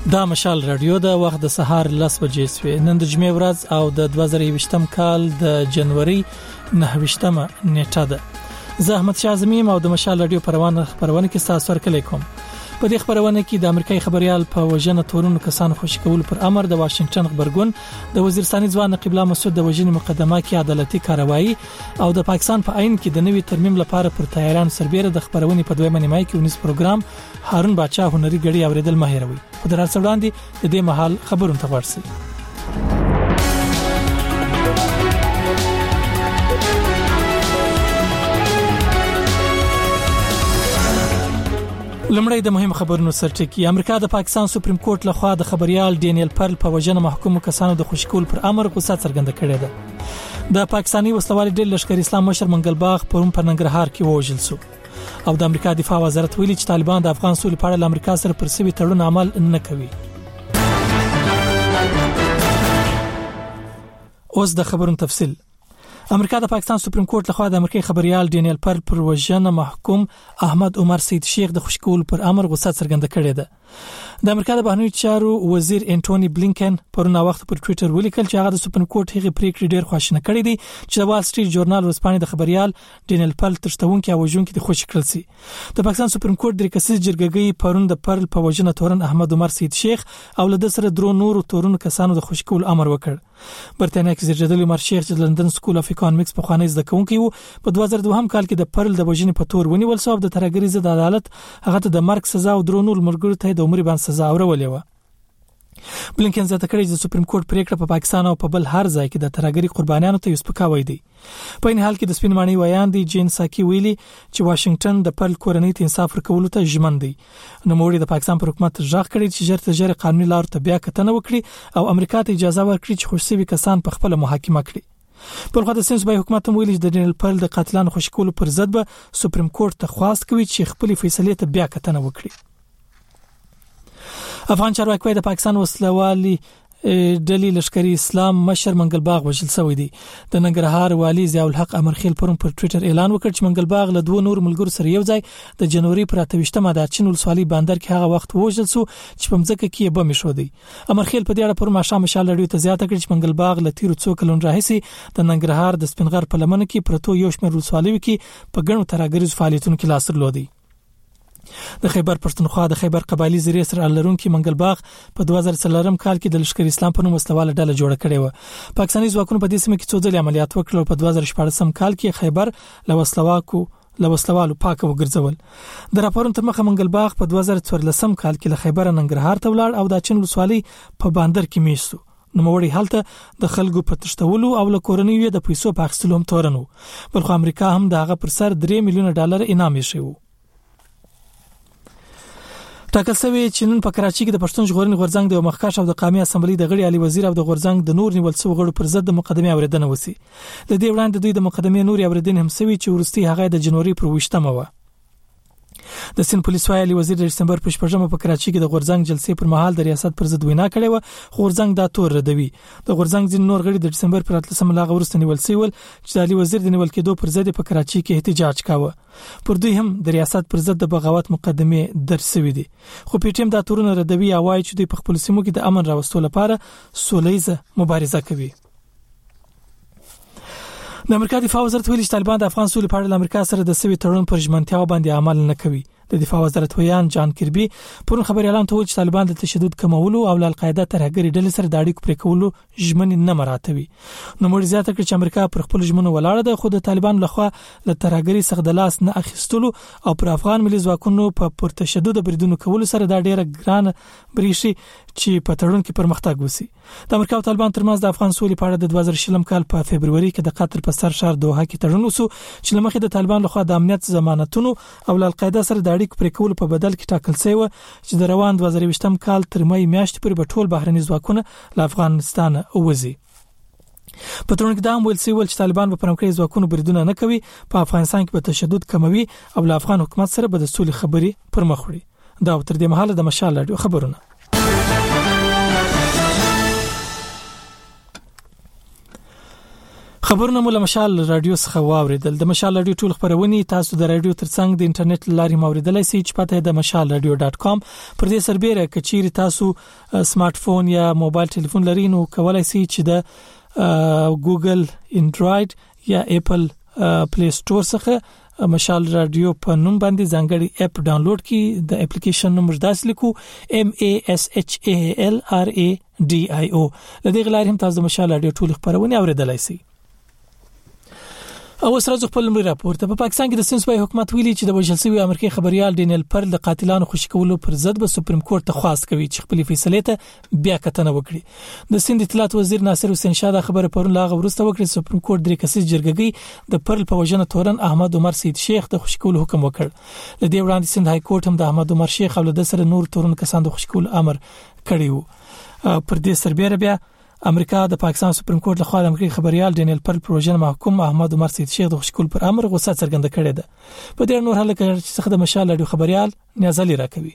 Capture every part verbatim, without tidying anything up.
دا مشال رادیو د وخت د سهار لس بجې سوي نن د جمعې ورځ او د دوه زره یوویشتم کال د جنوري نهه ویشتمه نیټه ده. زه احمد شاه زمیم او د مشال رادیو پروانه خبرونه کې تاسو سره کوم. په دې خبرونه کې د امریکایي خبريال په وژنه تورونو کسان خوشی کول پر امر د واشنگټن خبرګون د وزیرستاني ځوان قبله مسعود د وژنې مقدمه کې عدالتي کاروایی او د پاکستان په عین کې د نوي ترمیم لپاره پر تیاران سربېره د خبرونې په دویمه نیمه کې ونیس پروګرام هارون باچا هنري غړي اوریدل ماهروي. په درس وړاندې د دې مهال خبرونه تفصیل لمړی د مهم خبرونو سرټکی. امریکا د پاکستان سپریم کورټ لخوا د خبريال ډینیل پرل په وژنه محکوم کسانو د خوشکول پر امر غوسه څرګنده کړې ده. د پاکستاني وسلوال ډلې لشکري اسلام مشر منګل باغ پرون په ننګرهار کې وژل شو او د امریکا دفاع وزارت ویلي چې طالبان د افغان سولې په اړه له امریکا سره پر سوي تړون عمل نه کوي. اوس د خبرونو تفصیل. امریکا د پاکستان سپریم کورټ لخوا د امریکایي خبريال ډینیل پرل پر وژنه محکوم احمد عمر سید شیخ د خوشکول پر امر غوسه څرګنده کړې ده. د امریکا د بهرنیو چارو وزیر انټونی بلینکن پرونه وخت پر ټوئیټر ولیکل چې هغه د سپریم کورټ هغه پریکړې ډېر خوښنه کړې دي چې د وال سټریټ ژورنال ورسپانې د خبريال ډینیل پرل ترشتونکو او وژونکو د خوشی کړل سي. د پاکستان سپریم کورټ د ریکسیس جرګګي پرون د پرل په وژنه تورن احمد عمر سید شیخ او له سره درو نورو تورن کسانو د خوشکول امر وکړ. برتانیا کې زیر جدل عمر شیخ د لندن سکول اف اکونومکس په خوانی زده کوونکی وو په دوه زره دوه کال کې د پرل د وژنې په تور ونیول شو د ترګری ضد عدالت هغه ته د مرګ سزا او درونول مرګرو ته د عمر باندې سزا اورولې و. بلینکن زیاته کړی چې سپریم کورټ پریکړه په پاکستان او په بل هر ځای کې د ترګری قربانیانو ته یوسپکاوي دي. په این حال کې د سپین مانی ویان دي جین ساکی ویلي چې واشنگټن د پرل کورنۍ ته انصاف ورکولو ته ژمن دی. نو موږ د پاکستان پر حکومت ځخ کړی چې ژر تر ژره قانوني لار ته بیا کتنه وکړي او امریکا ته اجازه ورکړي چې خوشسوي کسان په خپل محاکمه کړي. په خاطر سنس به حکومت ویلي چې د ډینیل پرل د قاتلانو خوشکول پر ضد به سپریم کورټ ته خواست کوي چې خپل فیصله ته بیا کتنه وکړي. افغان چارواکي د پاکستان وسلوالي ډلې لشکري اسلام مشر منګل باغ وژل شوی دی. د ننګرهار والی ضیاء الحق امرخیل پرون پر ټوئیټر اعلان وکړ چې منګل باغ له دوه نور ملګرو سره یو ځای د جنوري پر اته ویشتمه د چین ولسوالۍ بندر کې هغه وخت وژل شو چې په مځکه کې بم شو دی. امرخیل په دې اړه پر ماشه مشال لړیو ته زیاته کړ چې منګل باغ له تیرو څو کلونو راهیسي د ننګرهار د سپینغر په لمنه کې پرتو یو شمېر ولسوالۍ کې په ګڼو ترګریز فعالیتونو کې لاس درلودي. د خیبر پښتونخوا د خیبر قبایلی زیری سره لرونکي منګل باغ په دوه زره څلورم کال کې د لشکري اسلام په نوم وسلواله ډله جوړه کړې و. پاکستاني ځواکونو په دې سیمه کې څو ځله عملیات وکړل او په دوه زره شپږم کال کې خیبر له وسلواکو له وسلوالو پاک وګرځول. د راپورونو تر مخه منګل باغ په دوه زره څوارلسم کال کې له خیبر ننګرهار ته ولاړ او د چین ولسوالۍ په بندر کې میشتو. نو موړي حالت د خلکو په تشتولو او له کورنیو د پیسو په اخیستلو هم تورنو. بلخو امریکا هم دغه پر سر درې میلیونه ډالر انعام یې شوی. ټاکل شوی چې نن په کراچۍ کې د پښتون ژغورنې غورځنګ د مخکښ او د قومي اسمبلی د غړي علي وزیر او د غورځنګ د نور نیول څو غړو پر ضد د مقدمه اوریدنه وسی. د دې وړاندې دوی د مقدمه نور اوریدنه هم سوي چې ورستي هغه د جنوري پر وشتمه و. د سین پولیس وایي وزیر د دسمبر په شپږمه په کراچۍ کې د غورځنګ جلسې پر مهال د ریاست پر ضد وینا کړې و. غورځنګ دا تور ردوي. د غورځنګ ځین نور غړي د دسمبر پر اتلسمه لاغه ورسته نیول سوي چې د علي وزیر د نیول کېدو پر ضد په کراچۍ کې احتجاج کاوه. پر دوی هم د ریاست پر ضد د بغاوت مقدمه درسوي دي. خو پی ټی ایم دا تورونه ردوي او وايي چې دوی په خپل سیمو کې د امن راوستلو لپاره سولهیزه مبارزه کوي. د امریکا دفاع وزارت ویلي چې طالبان د افغان سولې په اړه د امریکا سره د سوي تړون پر ژمنتیا باندې عمل نه کوي. د دفاع وزارت ویان جان کربي پرون خبري اعلان ته ویل چې طالبان د تشدد کمولو او د القاعده ترهګری ډلې سره د اړیکو پرې کولو ژمنې نه مراتبي. نو موږ زیاته کړ چې امریکا پر خپل ژمنو ولاړه ده خو د طالبان لخوا له ترهګری څخه د لاس نه اخیستلو او پر افغان ملي ځواکونو په پر تشدد بریدونو کولو سره دا ډیره ګران بریشي چې په تړون کې پرمختګ وسی. د امریکا او طالبان ترمنځ د افغان سولې په اړه د دوه زره شلم کال په فبرवरी کې د قطر په سر شهر دوحه کې تړون وسو چې لمخې د طالبان لخوا د امنیت ضمانتونو او د القاعده سره د اړیکو پرې کولو په بدل کې ټاکل شوی و چې د روان دوه زره یوویشتم کال تر مې میاشتې پورې به ټول بهرني ځواکونه له افغانستان ووځي. په تړون کې دا هم ویل شوی چې طالبان په پرمختګي ځواکونو بریدونه نه کوي، په افغانستان کې به تشدد کموي او له افغان حکومت سره به د سولې خبرې پر مخ وړي. دا تر دې مهاله د مشال رادیو خبرونه. خبرونه مو مشال رادیو څخه واوریدل. د مشال رادیو ټول خبرونه تاسو د رادیو ترڅنګ د انټرنیټ لارې موریدلای شئ چې پته د مشال رادیو ډاټ کام پر دې سربېره کچېری تاسو سمارټ فون یا موبایل ټلیفون لرئ نو کولای شئ چې د ګوګل انډراید یا اپل پلی سٹور څخه مشال رادیو په نوم باندې ځانګړي اپ ډاونلوډ کړئ. د اپلیکیشن نوم داسې لیکو M A S H A L R A D I O. لدې غلار هم تاسو د مشال رادیو ټول خبرونه اوریدلای شئ. او سره ځو خپل لمړي راپور ته. په پاکستان کې د سند صوبایي حکومت ویلي چې د وژل شوی امریکایي خبريال ډینیل پرل د قاتلانو خوشی کولو پر ضد به سپریم کورټ ته خواست کوي چې خپل فیصله ته بیا کتنه وکړي. د سند اطلاعات وزیر ناصر حسین شاه دا خبره پرون لاغه ورسته وکړه. سپریم کورټ درې کسیز جرګګي د پرل په وژنه تورن احمد عمر سید شیخ د خوشی کولو حکم وکړ. لدې وړاندې سند های کورټ هم د احمد عمر شیخ او د سره نور تورن کسان د خوشی کولو امر کړی وو. پر دې سربېره بیا امریکا د پاکستان سپریم کورټ له خوا د امریکایي خبريال ډینیل پرل پروژن محکوم احمد عمر سید شیخ د خوشکول پر امر غوسه څرګنده کړې ده. په دې نور حل کې چې څخه د مشال رادیو خبريال نیازلی راکوي.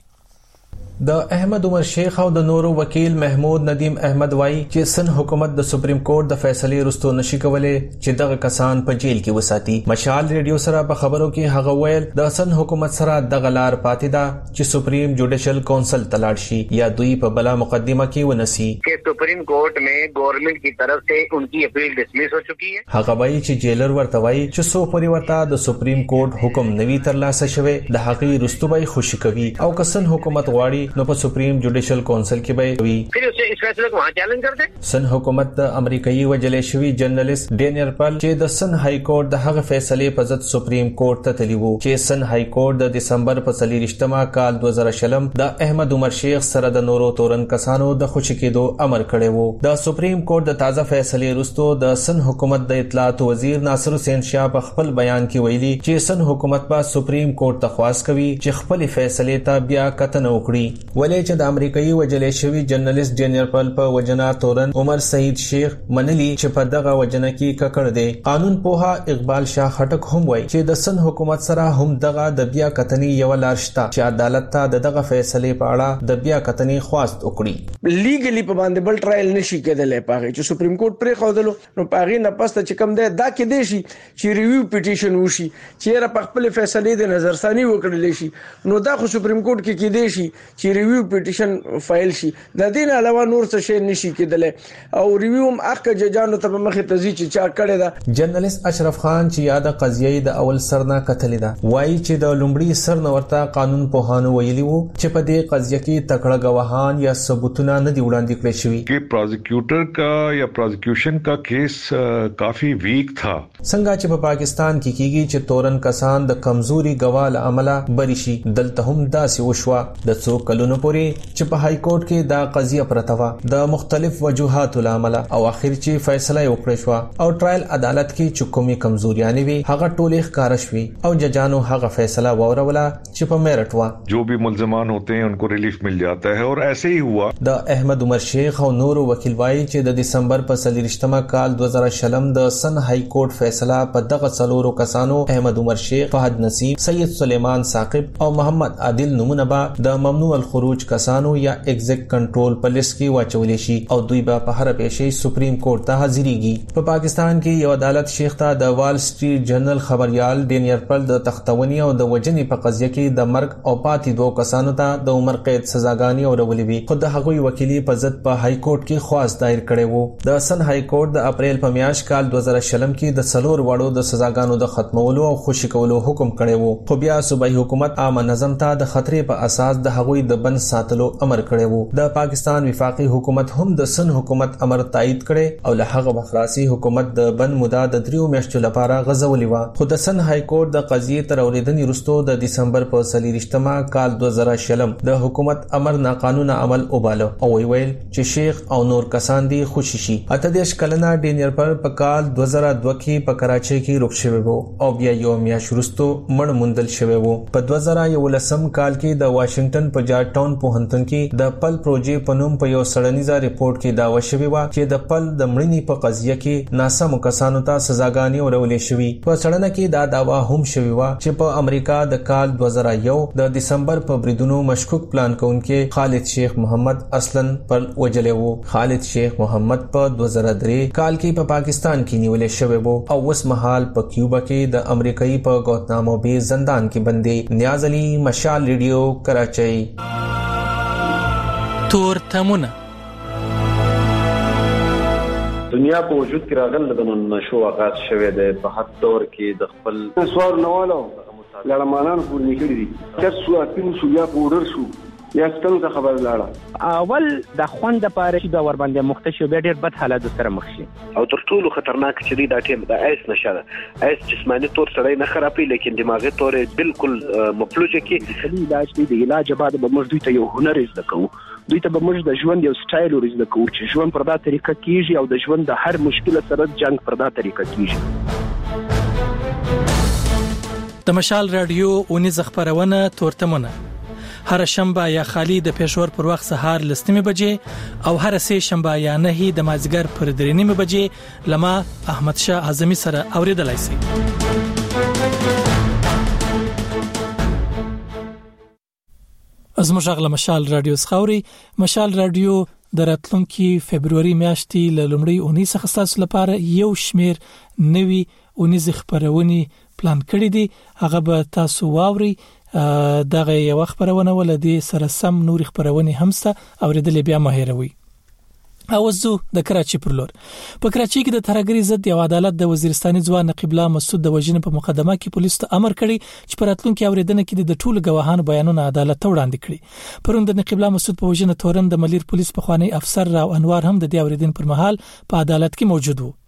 د احمد عمر شیخ او د نورو وکیل محمود ندیم احمد وای چې سن حکومت د سپریم کورټ د فیصلې رستو نشي کولای چې دغه کسان په جیل کې وساتي. مشال ریډیو سره په خبرو کې هغه ویل د سن حکومت سره د غلار پاتې ده چې سپریم جوډیشل کونسل تلاړ شي یا دوی په بلا مقدمه کې ونسي چې سپریم کورٹ میں گورنمنٹ کی طرف سے ان کی اپیل ڈسمس ہو چکی ہے. هغه وای چې جیلر ورته وای چې سو پوری ورته د سپریم کورټ حکم نوي ترلاسه شوی د حقي رستوبای خوشی کوي او کسن حکومت غواړي نو په سپریم جوډیشل کونسل کې به وي. پھر اسے اس فیصلے کو وہاں چیلنج کر دیں. سن حکومت د امریکایي وجلې شوی جرنالست ډینیل پرل چې د سن های کورټ د هغه فیصلې په ضد سپریم کورټ ته تلی وو چې سن های کورټ د دسمبر په څلورشتمه کال دوه زره شلم د احمد عمر شیخ سره د نورو تورن کسانو د خوشی کېدو امر کړی وو. د سپریم کورټ د تازه فیصلې وروسته د سن حکومت د اطلاعات وزیر ناصر حسین شاه په خپل بیان کې ویلي چې سن حکومت په سپریم کورټ ته خواست کوي چې خپل فیصلې ته بیا کتنه وکړي. ولې چې د امریکایي وجلې شوی جرنالست ډینیل پرل په وجنا تورن عمر سعید شیخ منلی چې په دغه وجنه کې ککړ دی. قانون پوها اقبال شاه خټک هم وایي چې د سن حکومت سره هم دغه د بیا کتنې یو لار شته چې عدالت ته دغه فیصله په اړه د بیا کتنې خواست وکړي. لیګلی په باندې بل ټرایل نشي کېدلی پاره چې سپریم کورټ پرې خودلو نو پاره نه پسته چې کم دی دا کې دی شي چې ریویو پټیشن وشي چې را په خپل فیصله د نظرثانی وکړل شي نو دا خو سپریم کورټ کې کې دی شي چې ریویو پټیشن فایل شي. د دې نه علاوه نور څه شی نشي کېدلی او ریویو هم حق ججانو ته مخې ته ځي چې چا کړی دا. جرنالست اشرف خان چې یاد قضیه د اول سرنا کتلې ده وایي چې د لومړي سرنا ورته قانون پوهانو ویلي وو چې په دې قضیه کې تکړه گواهان یا ثبوتونه نه دی وړاندې کړی شوی कि प्रोसिक्यूटर का या प्रोसिक्यूशन का केस काफी वीक था. څنګه چې په پاکستان کې کیږي چې تورن کسان د کمزوري گواه عمله بری شي دلته هم داسې وشوه. د څو کلونو پورې چې په های کورټ کې دا قضیه پرته و د مختلف وجوهات العمل او اخر چې فیصله وکړه شو او ټرایل عدالت کې چې کومي کمزوریانې وي هغه ټولې ښکار شوي او ججانو هغه فیصله ووروله چې په میرټ و. جو بھی ملزمان ہوتے ہیں ان کو ریلیف مل جاتا ہے اور ایسے ہی ہوا. د احمد عمر شیخ او نورو وکیل وایي چې د دسمبر په څلورشتمه کال دوه زره شلم د سن های کورټ فیصله په دغه څلورو کسانو احمد عمر شیخ، فهد نصیب، سید سلیمان ثاقب او محمد عادل نمونه به د ممنوع الخروج کسانو یا ایگزیک کنټرول په لیست کې واچول شي او دوی به په هر پیښه سپریم کورټ ته حاضرېږي. په پاکستان کې یو عدالت شیخ ته د وال سټریټ جرنل خبريال ډینیل پرل د تختونی او د وجنې په قضیه کې د مرګ او پاتې دوه کسانو ته د عمر قید سزاګانی اورولې وي. خو د هغوی وکیلی په ضد په های کورټ کې خواست دایر کړي وو. د سن های کورټ د اپریل په میاشت کال دوه زره شلم کې د څلور وړو د سزاګانو د ختمولو او خوشی کولو حکم کړي وو. خو بیا صوبایي حکومت عام نظم ته د خطرې په اساس د هغوی د بند ساتلو امر کړي وو. د پاکستان وفاقي حکومت هم د سن حکومت امر تایید کړي او له هغه وخلاصي حکومت د بند موده د دریو میاشتو لپاره غځولې و. خو د سن های کورټ د قضیې تر اوریدنې وروسته د دسمبر په څلورشتمه کال دوه زره شلم د حکومت امر ناقانونه عمل وباله او ویل چې شیخ او نور کسان دي خوشی شي. اته دیش کلنه ډینیل پر په کال دوه زره دوه کې په کراچۍ کې روغ شوی وو او بیا یو میاشت وروسته مړ موندل شوی وو. په دوه زره یولسم کال کې د واشنگټن په جارج ټاون پوهنتون کې د پل پروژې په نوم په یو یو سړنیزه ریپورت کې دا وشوي و چې د پل د مړینې په قضیه کې ناسم کسانو ته سزاګانې ورولې شوې. په سړنه کې دا داوا هم شوی و چې په امریکا د کال دوه زره یو د دسمبر په بریدونو مشکوک پلان کوونکې خالد شیخ محمد اصلن پر وجلې وو. خالد شیخ محمد په دوه زره درې کال کې په پا پاکستان کې نیولې شوی وو او اوس مهال په کیوبا کې د امریکایي په ګوانتانامو بے زندان کې بندي. نیاز علي، مشال ریډیو، کراچۍ. تور تمونه دنیا په وجود کې راغله د نشو آغاز شوه د په حد دور کې د خپل سوار نوالو لړمانان پور نکړي دي چې سو اپین شو یا پورر شو یا ستنو ته خبر لاړه اول د خوند لپاره چې د ور باندې مختشو به ډېر بد حالات سره مخ شي او تر ټولو خطرناک چې دی دا ټیم د ایس نشه ده. ایس جسمانی تور سره نه خرابي لیکن دماغي تور بالکل مفلوجه کې علاج دی. د علاج بعد به موږ دوی ته یو هنر زده کوو، دوی ته به موږ د ژوند یو سټایل ورزده کوو چې ژوند پر دا طریقه کیږي او د ژوند د هر مشکل سره جنگ پر دا طریقه کیږي. د مشال رادیو اونیز خبرونه تورتمونه هر شنبه یا خالی د پېښور پر وخت سهار لستمه بجې او هر سه شنبه یا نه د مازیګر پر درې نیمه بجې لما احمد شاه اعظمي سره اوریدلای شي. از مشغله مشال رادیو سخوري. مشال رادیو د راتلونکي فبرवरी میاشتې له لومړۍ اونۍ څخه تاسو لپاره یو شمیر نوي اونیز خبرونه پلان کړی دي. هغه به تاسو واوري. دغه یو خبرونه ولدي سره سم نور خبرونه همسته اوریدل بیا مهیروي. او زه د کراچي پر لور په کراچي کې د ترهګرۍ ضد یو عدالت د وزیرستاني ځوان نقیب الله مسعود د وژنې په مقدمه کې پولیس ته امر کړی چې پر راتلونکي اوریدنه کې د ټولو ګواهانو بیانونه عدالت ته وړاندې کړي. پرون د نقیب الله مسعود په وژنه تورن د ملیر پولیس په خوانی افسر راو انوار هم د دې اوریدنې پر مهال په عدالت کې موجود وو.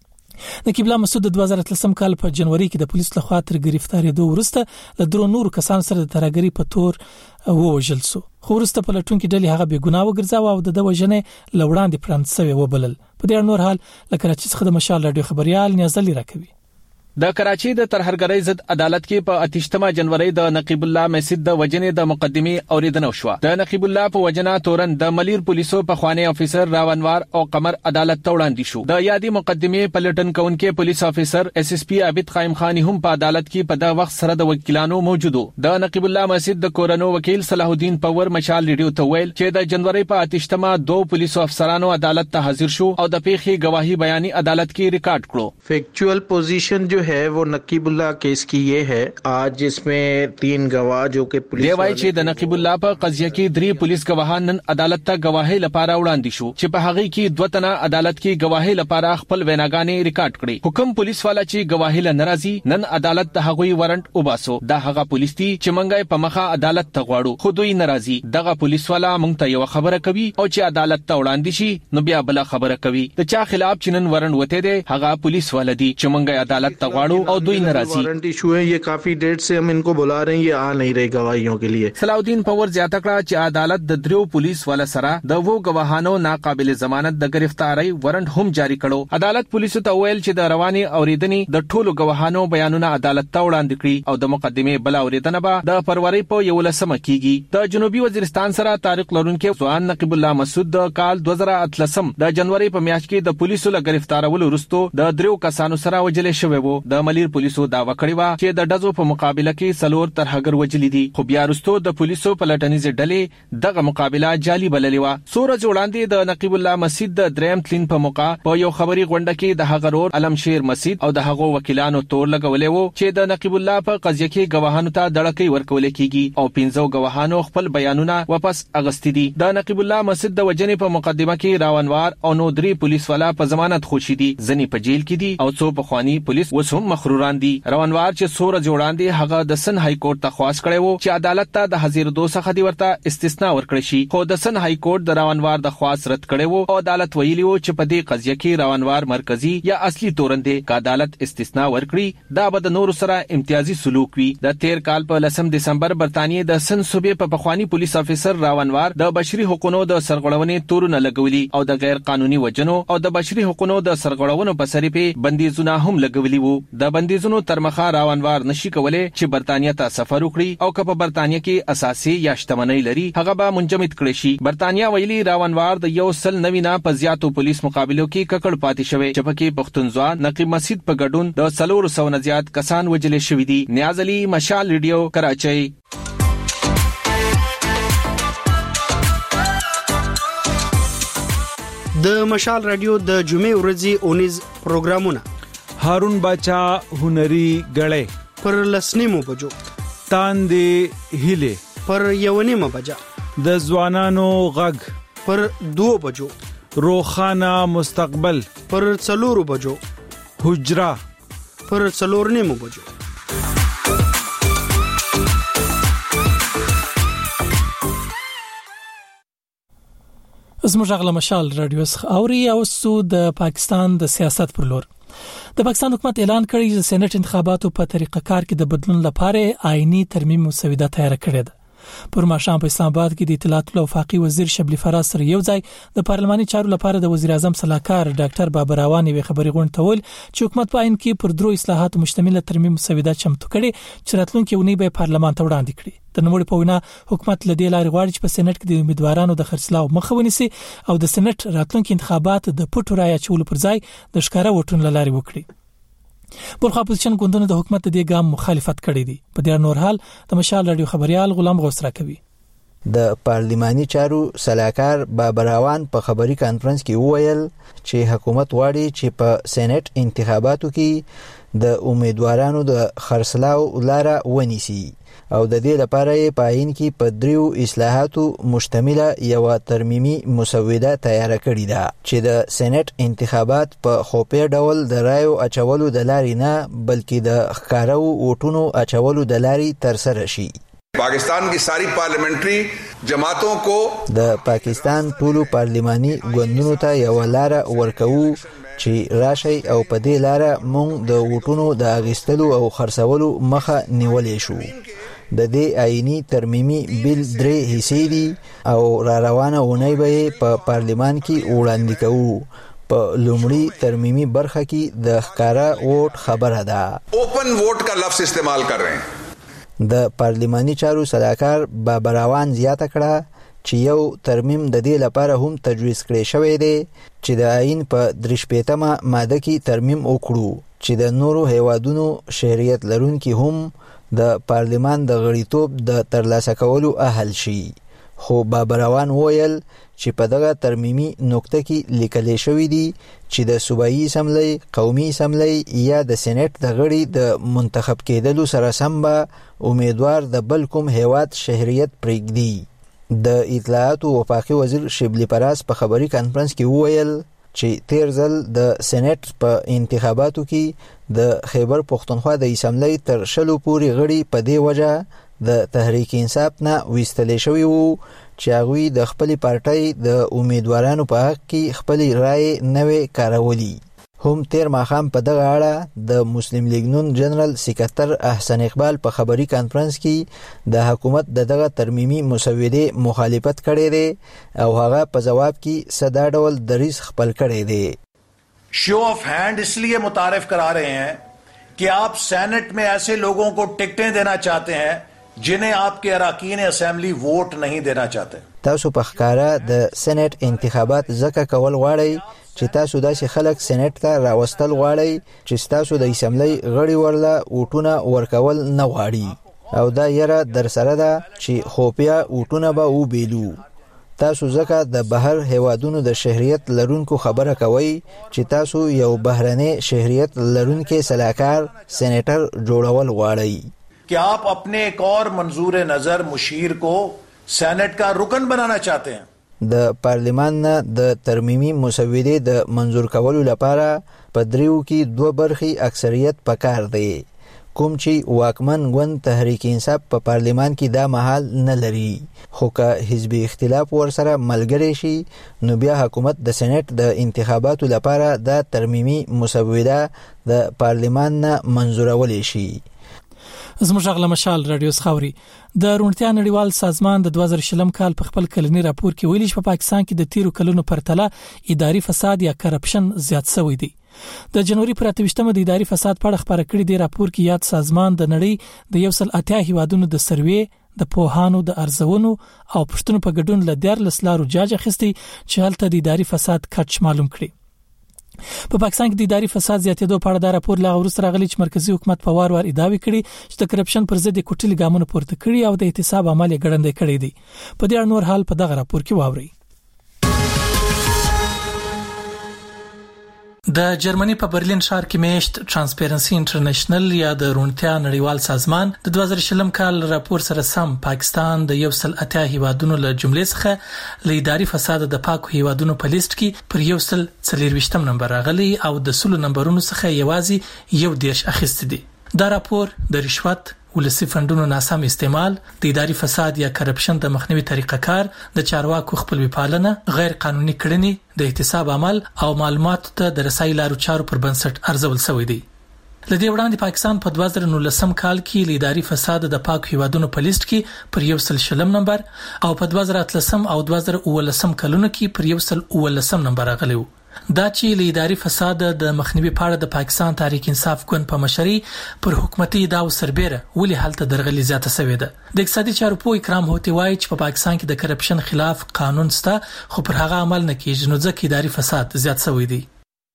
نقیب الله مسعود د دوه زره اتلسم کال په جنوري کې د پولیس لخوا تر گرفتاریدو وروسته له درو نورو کسانو سره د ترهګرۍ په تور ووژل شو. خو وروسته په لټون کې ډلې هغه بې ګناه وګرځاوه او د وژنې لوړاندې پرانت شوی وبلل. په دې نور حال له کراچي څخه د مشال رادیو خبريال نیازلی راکوي. د کراچي د ترهګرۍ ضد عدالت کې په اتیشتمه جنوري د نقیب الله مسعود د وجنې د مقدمه اوریدنه شو. د نقیب الله په وجنه تورن د ملیر پولیسو په خوانی افیسر راونوار او قمر عدالت ته وړاندې شو. د یادي مقدمه پلټن کونکي پولیس افیسر اس اس پی عابد قائم خان هم په عدالت کې په دغه وخت سره د وکیلانو موجودو. د نقیب الله مسعود د کورونو وکیل صلاح الدین پاور مشال ریډیو ته ویل چې د جنوري په اتیشتمه دوه پولیسو افسرانو عدالت ته حاضر شو او د پیښې گواهی بیاني عدالت کې ریکارډ کړو. فیکچوئل پوزیشن جو ہے وہ نقیب الله کیس کی یہ ہے آج جسमें तीन गवाह जो कि पुलिस دیوای چې د نقیب الله په قضیه کې درې پولیس گواهان نن عدالت ته گواهی لپاره وړاندې شو چې په هغه کې دوه تنه عدالت کې گواهی لپاره خپل ویناګانې ریکارډ کړي. حکم پولیس والا چې گواهی ل ناراضي نن عدالت ته هغوی وارنټ وباسو. دا هغه پولیس دي چې منګای په مخه عدالت ته غواړو خو دوی ناراضي. دغه پولیس والا مونږ ته یو خبره کوي او چې عدالت ته وړاندې شي نو بیا بل خبره کوي. د چا خلاف چې نن وارنټ وته دي هغه پولیس والا دي چې منګای عدالت ته غواړو او دوی वारंट इशू है. ये काफी डेट से हम इनको बुला रहे हैं, ये आ नहीं रहे गवाहियों के लिए. صلاح الدین پاور زیاته کړه چې عدالت د دریو پولیس والا سره د وو گواهانو ناقابل ضمانت د گرفتاری وارنټ هم جاری کړو. عدالت پولیسو ته ویل چې د رواني اوریدنې د ټولو گواهانو بیانونه عدالت ته وړاندې کړي او د مقدمه بل اوریدنه به د فروری په یولسمه کېږي. د جنوبي وزیرستان سره تاریخ لرونکي ځوان نقیب الله مسعود د کال دوه زره اتلسم د جنوري په میاشت کې د پولیسو له گرفتارولو وروسته د دریو کسانو سره وجلې شوی وو. د ملیر پولیسو داوا کړی و چې د ډزو په مقابله کې سلور ترهګر وجلی دي خو بیا وروسته د پولیسو پلټنیز ډلې دغه مقابله جعلي بللې و. سورج وړاندې د نقیب الله مسعود د دریم تلین په موقع په یو خبري غونډه کې د هغه رور علم شیر مسعود او د هغه وکیلانو تور لګولې وو چې د نقیب الله په قضیه کې گواهانو ته دړکې ورکول کېږي او پنځو گواهانو خپل بیانونه واپس اغستې دي. د نقیب الله مسعود د وجنې په مقدمه کې راونوار او نو درې پولیس والا په ضمانت خوشي دي. ځنی په جیل کې دي او څو په خواني پولیس وسوم مخروران دي. روانوار چې سورج وړاندې هغه د سن های کورټ ته خواست کړي وو چې عدالت ته د حاضر دوه څخه دی ورته استثناء ورکړي شي خو د سن های کورټ د روانوار د خواست رد کړي وو او عدالت ویلي وو چې په دې قضیه کې روانوار مرکزی یا اصلي تورندې کا عدالت استثناء ورکړي دا به د نور سره امتیازي سلوک وي. د تیر کال په لسم دسمبر برتانیې د سن صوبې په پخوانی پولیس افیسر روانوار د بشري حقوقو د سرغړونې تورونه لګولي او د غیر قانوني وجنو او د بشري حقوقو د سرغړونو په سری په بندیزونه هم لګولي وو. د بندیزونو ترمخه راونوار نشي کولای چې برتانیا ته سفر وکړي او که په برتانیا کې اساسي یا شتمنۍ لري هغه به منجمد کړي شي. برتانیا ویلي راونوار د یو سل نوینا په زیاتو پولیس مقابلو کې ککړ پاتې شوی چې پکې پښتونزوا نقیب مسجد په ګډون د څلور سو نه زیات کسان وجل شوی دي. نیاز علي، مشال ریډیو، کراچۍ. د مشال رادیو د جمعې ورځې اونیز پروګرامونه هارون باچا هنري غړې پر لسنیمو بجو، تاندې هیله پر یونیمه بجا، د ځوانانو غږ پر دو بجو، روخانه مستقبل پر څلورو بجو، حجرا پر څلور نیمو بجو. زموږ غلا مشال رادیو څخه اوري او سو د پاکستان د سیاست پر لور. د پاکستان حکومت اعلان کړی چې سېنات انتخاباتو په طریقه کار کې د بدلون لپاره آئینی ترمیم مسوده تیار کړې ده. پر ماشام په اسلام آباد کې د اطلاعات او وفاقي وزیر شبلی فراز سره یو ځای د پارلماني چارو لپاره د وزیر اعظم صلاحکار ډاکټر بابر رواني وی خبري غونډول چې حکومت په عین کې پر درو اصلاحات مشتمله ترمیم مسوده چمتو کړي چې راتلونکي ونی به پارلمان ته وړاندې کړي. د نوموړي په وینا حکومت لدې لارې غواړي چې په سېنات کې د امیدوارانو د خرڅلاو مخه ونیسي او د سېنات راتلونکي انتخابات د پټو رایې چول پر ځای د ښکارا وټون لاري وکړي. بلخ اپوزیشن ګوندونو د حکومت د دې ګام مخالفت کړی دی. په دې نور حال د مشال رادیو خبريال غلام غوث راکوي. د پارلماني چارو صلاحکار بابر روان په خبري کانفرنس کې وویل چې حکومت واړي چې په سېنات انتخاباتو کې د امیدوارانو د خرڅلاو لاره ونیسي او د دې لپاره یې په عین کې په دریو اصلاحاتو مشتمله یو ترمیمي مسوده تیار کړې ده چې د سېنات انتخابات په خوپې ډول د رایو اچولو د لارې نه بلکې د ښکارو ووټونو اچولو د لارې ترسره شي. पाकिस्तान की सारी पार्लियामेंट्री जमातों को د پاکستان ټولو پارلماني ګوندونو ته یو لار ورکوو چې راشي او په دې لار مونږ د ووټونو د اغیستلو او خرڅولو مخه نیولې شو. د دې آئینی ترمیمي بیل درې حصې دي او را روانه ونی به په پارلمان کې وړاندې کوو. په لومړی ترمیمي برخه کې د ښکارا ووټ خبره ده. اوپن ووټ کا لفظ استعمال کر رہے ہیں. د پارلماني چارو صلاحکار بابر روان زیاته کړه چې یو ترمیم د دې لپاره هم تجویز کړی شوی دی چې د آئین په درشپېتمه ماده کې ترمیم وکړو چې د نورو هیوادونو شهریت لرونکي هم د پارلمان د غړیتوب د ترلاسه کولو اهل شي. خو بابر روان وویل چې په دغه ترمیمي نقطه کې لیکل شوی دی چې د صوبایي اسمبلی، قومي اسمبلی یا د سېنات د غړي د منتخب کېدلو سره سم به امیدوار د بل کوم هیواد شهریت پرېږدي. د اطلاعات او وفاقي وزیر شبلی فراز په خبري کانفرنس کې وویل چې تیر ځل د سېنات په انتخاباتو کې د خیبر پښتونخوا د اسمبلی تر شلو پورې غړي په دې وجه د تحریک انصاف نه ویستل شوی وو چې هغوی د خپل پارټۍ د امیدوارانو په حق کې خپل رائے نوې کارولي. هم تیر ماخام په دغه اړه د مسلم لیگ نون جنرال سکرټر احسن اقبال په خبري کانفرنس کې د حکومت دغه ترمیمي مسوده مخالفت کړی دی او هغه په جواب کې صدا ډول دریس خپل کړی دی. शो ऑफ हैंड इसलिए मुतारिफ करा रहे हैं कि आप सेनेट में ऐसे लोगों को टिकटें देना चाहते हैं जिन्हें आपके अरकान असेंबली वोट नहीं देना चाहते. تاسو په ښکارا د سېنات انتخابات ځکه کول غواړئ چې تاسو داسې خلک سېنات ته راوستل غواړئ چې تاسو د اسمبلی غړي ورله ووټونه ورکول نه غواړي او دا یره در سره ده چې خوپیا ووټونه به وبیلو. تاسو ځکه د بهر هیوادونو د شهریت لرونکو خبره کوي چې تاسو یو بهرني شهریت لرونکي صلاحکار سېنیټر جوړول غواړئ. कि आप अपने एक और मंजूर नजर मुशीर को सेनेट का रुकन बनाना चाहते हैं. د پارلمان نه د ترمیمي مسودې د منظور کولو لپاره په دریو کې دوه برخې اکثریت پکار دی کوم چې واکمن ګوند تحریک انصاف په پارلمان کې دا محل نه لري. خو که حزبي اختلاف ورسره ملګری شي نو بیا حکومت د سېنات د انتخاباتو لپاره د ترمیمي مسوده د پارلمان نه منظورول شي. زموږ غلا مشال رادیو خاوري د روڼتیا نړیوال سازمان د دوه زره شلم کال په خپل کلنی راپور کې ویلي چې په پاکستان کې د تیرو کلونو پرتله اداري فساد یا کرپشن زیات شوی دی. د جنوري پر اتهشتمه د اداري فساد په اړه خبره کړې دی راپور کې یاد سازمان د نړۍ د یو سل اتیا هیوادونو د سروې د پوهانو د ارزونو او پښتنو په ګډون ل دیار لسلارو جاج اخیستي چې هلته د اداري فساد کچ معلوم کړي. په پاکستان کې د اداري فساد زیاتېدو په اړه دا راپور لا ورسره راغلی چې مرکزی حکومت په وار وار ادعاوې کړي چې د کرپشن پر ضد کوټلي ګامونه پورته کړي او د احتساب عمل یې ګړندې کړی دی. په دې اړه نور حال په دغه راپور کې واوري. د جرمني په برلین ښار کې میشت ترانسپیرنسي انټرنیشنل یا د روڼتیا نړیوال سازمان د دوه زره شلم کال راپور سره سم پاکستان د یو سل اتیا هیوادونو له جملې څخه له اداري فساد د پاکو هیوادونو په لیست کې پر یو سل څلورویشتم نمبر راغلی او د سلو نمبرونو څخه یوازې یو دیرش اخیستی دی. دا راپور د رشوت، ولسی فندونو ناسم استعمال، د اداري فساد یا کرپشن د مخنیوي طریقه کار، د چارواکو خپلوي پالنه، غیر قانوني کړنې، د احتساب عمل او معلوماتو ته د رسایي لارو چارو پر بنسټ ارزول شوی دی. لدې وړاندې پاکستان په دوه زره نولسم کال کې د اداري فساد د پاکو هیوادونو په لیست کې پر یو سل شلم نمبر او په دوه زره اتلسم او دوه زره اوولسم کلونو کې پر یو سل اوولسم نمبر راغلی و. دا چې له اداري فساد د مخنیوي په اړه د پاکستان تحریک انصاف ګوند په مشرۍ پر حکومتي ادعاو سربېره ولې حالت درغلي زیاته شوې ده. د اقتصادي چارو پوه اکرام هوتي وایي چې په پاکستان کې د کرپشن خلاف قانون شته خو پر هغه عمل نه کیږي نو ځکه اداري فساد زیات شوی دی.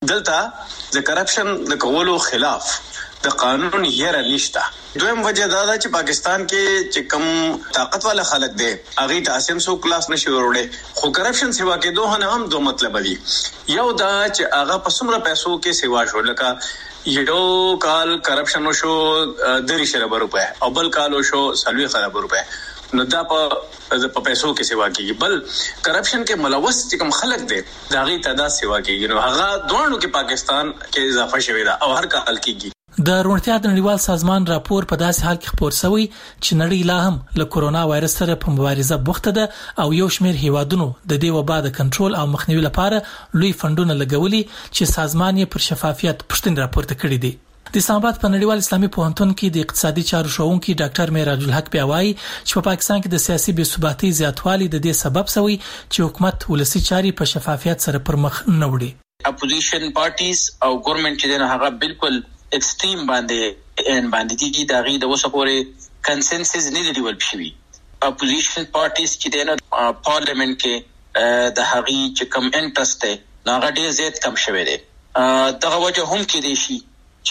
دلته د کرپشن د کولو خلاف د قانون هیره نشته. دویم وجه دا ده چې پاکستان کې چې کم طاقت والا خلک دي هغه ته اسیم سو کلاس نشي وروړي خو کرپشن سیوا کې دوه نه هم دوه مطلب دي. یو دا چې هغه په څومره پیسو کې سیوا شو لکه یو کال کرپشن شو درې شرب روپے او بل کال شو سلوي خراب روپے نو دا په په پیسو کې سیوا کیږي. بل کرپشن کې ملوث چې کوم خلک دي دا غي تعداد سیوا کیږي نو هغه دوه کې پاکستان کې اضافه شوی دا او هر کال کیږي. د روڼتیا د نړیوال سازمان راپور په داسې حال کې خبر شوی چې نړۍ لا هم له کورونا وایرس سره په مبارزه بوخته ده او یو شمېر هیوادونو د دې وبا د کنټرول او مخنیوي لپاره لوی فندونه لګولي چې سازمان یې پر شفافیت پښتنې راپورته کړی دی. د اسلام آباد په نړیوال اسلامي پوهنتون کې د اقتصادي چارو ښوونکي ډاکټر معراج الحق بیاوي چې په پاکستان کې د سیاسي بې ثباتۍ زیاتوالی د دې سبب شوی چې حکومت ولسی چاري په شفافیت سره پر مخ نه وړي. اپوزیشن پارټیز او ګورنمنت چې دغه هغه بالکل اکستریم باندې ان باندې دي دا غي د وسه پورې کنسنسس نه دی ډیولپ شوی. اپوزیشن پارټیز چې دغه پارلیمنت کې د هغي چې کم انټرست دی هغه ډیر زیات کم شوی دی. دغه وجه هم کې دی شي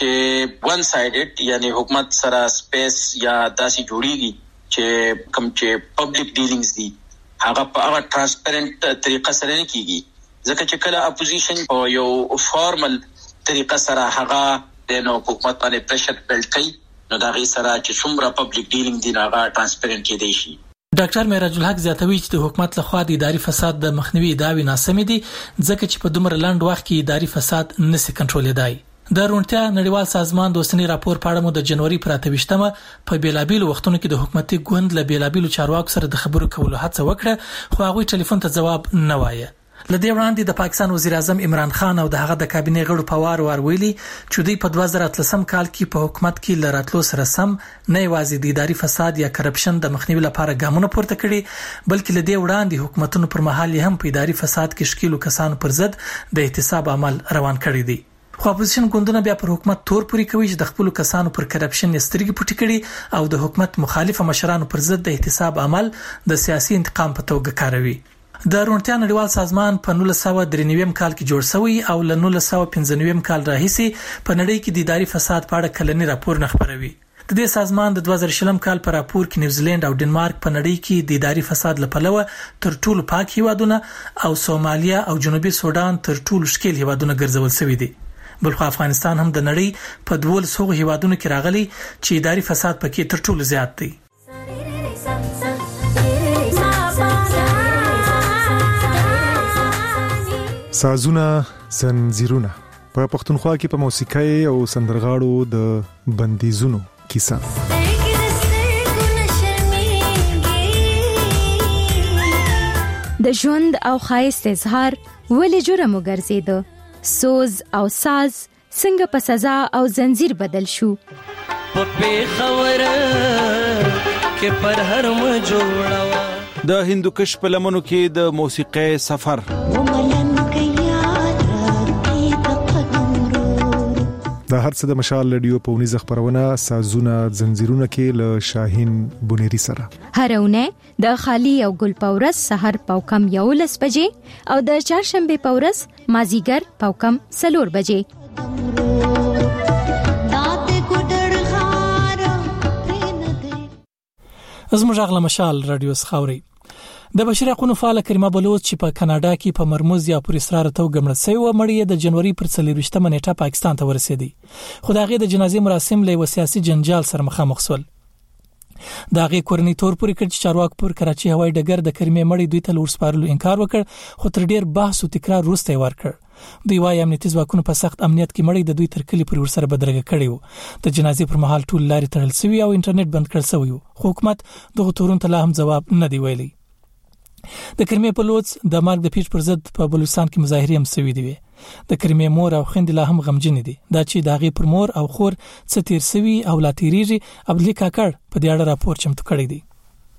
چې ون سایډډ یعنی حکومت سره سپیس یا داسي جوړیږي چې کم چې پبلک ډیلینګز دي هغه په هغه ترانسپیرنت طریقه سره نه کیږي ځکه چې کله اپوزیشن په یو فارمل طریقه سره هغه د نو حکومت باندې پریشر بلډ کوي نو دا غي سره چې څومره پبلک ډیلینګ دي هغه ترانسپیرنت کېدی شي. ډاکټر معراج الحق زیاتوي چې د حکومت لخوا د اداري فساد د مخنیوي ادعاوې ناسمې دي ځکه چې په دومره لاند وخت کې اداري فساد نشي کنټرولېدای. د روڼتیا نړیوال سازمان د اوسنی راپور په اړه مو د جنوري پر اتهشتمه په بیلابیلو وختونو کې د حکومتي ګوند له بیلابیلو چارواکو سره د خبرو کولو هڅه وکړه خو هغه ټلیفون ته جواب نه وایي. لدې وړاندې د پاکستان وزیر اعظم عمران خان او د هغه د کابینه غړو په وار وار ویلي چې دوی په دوه زره اتلسم کال کې په حکومت کې لراتلو سره سم نه یوازې د اداري فساد یا کرپشن د مخنیوي لپاره ګامونه پورته کړي بلکې لدې وړاندې حکومتونو پر مهال هم په اداري فساد کې شکیلو کسانو پر ضد د احتساب عمل روان کړی دی. خو اپوزیشن ګوندونه بیا پر حکومت تور پوری کوي چې د خپل کسانو پر کرپشن سترګې پټې کړي او د حکومت مخالف مشرانو پر ضد د احتساب عمل د سیاسي انتقام په توګه کاروي. د روڼتیا نړیوال سازمان په نولس سوه درې نوي کال کې جوړ شوی او له نولس سوه پنځه نوي کال راهیسې په نړۍ کې د اداري فساد په اړه کلنی راپور نه خبروي. د دې سازمان د دوه زره شلم کال په راپور کې نیوزیلند او ډنمارک په نړۍ کې د اداري فساد لپاره تر ټولو پاک هیوادونه او سومالیا او جنوبي سودان تر ټولو شکیل هیوادونه ګرځول شوی دي. بلخو افغانستان هم د نړۍ په دولس هغو هیوادونو کې راغلي چې اداري فساد پکې تر ټولو زیات دی. سازونه زنجیرونه په پښتونخوا کې په موسیقۍ او سندرغاړو د بندیزونو کیسه د ژوند او ښایست اظهار ولې جرم وګرځیده سوز او ساز څنګه په سزا او زنجیر بدل شو په پیښور کې پر هر م جوړوا د هندوکش په لمنو کې د موسیقۍ سفر د هر څه د مشال رادیو په ونیزه خبرونه سازونه زنجیرونه کې له شاهین بونيري سره هرونه د خالی او ګل پورس سحر پاو کم یو لس بجې او د چهارشنبه پورس مازیګر پاو کم سلور بجې. زموږ اغله مشال رادیو سخاوري د بشري حقوقو فعال کریمه بلوچ چې په کاناډا کې په مرموز یا پر اصرار ته وګمړل شوی و مړی د جنوري پر څلرويشتمه نیټه پاکستان ته ورسېدی. خدایغه د جنازې مراسم له سیاسي جنجال سره مخامخ شول. داغه کورنۍ تور پورې کړ چې چارواک پر کراچي هوایي ډګر د کریمه مړی دوی ته ورسپارلو انکار وکړ خو تر ډیر بحث او تکرار وروسته ورکړ. دوی وايي امنیتي ځواکونو په سخت امنیت کې مړی د دوی تر کلی پر ورسره بدرګه کړی وو. د جنازې پر مهال ټول لارې تړل شوی او انټرنیټ بند کړل شوی وو. حکومت دغه تورون ته لا هم جواب نه دی ویلي. د کریمه بلوچ د مارګ د پیچ پر ضد په بلوچستان کې مظاهرې هم شوې دي. د کریمه مور او خويندې لا هم غمجن دي دا چې داغه پر مور او خور څه تیر سوي او لا تیریږي عبدالله کاکړ په دې اړه راپور چمتو کړی دی.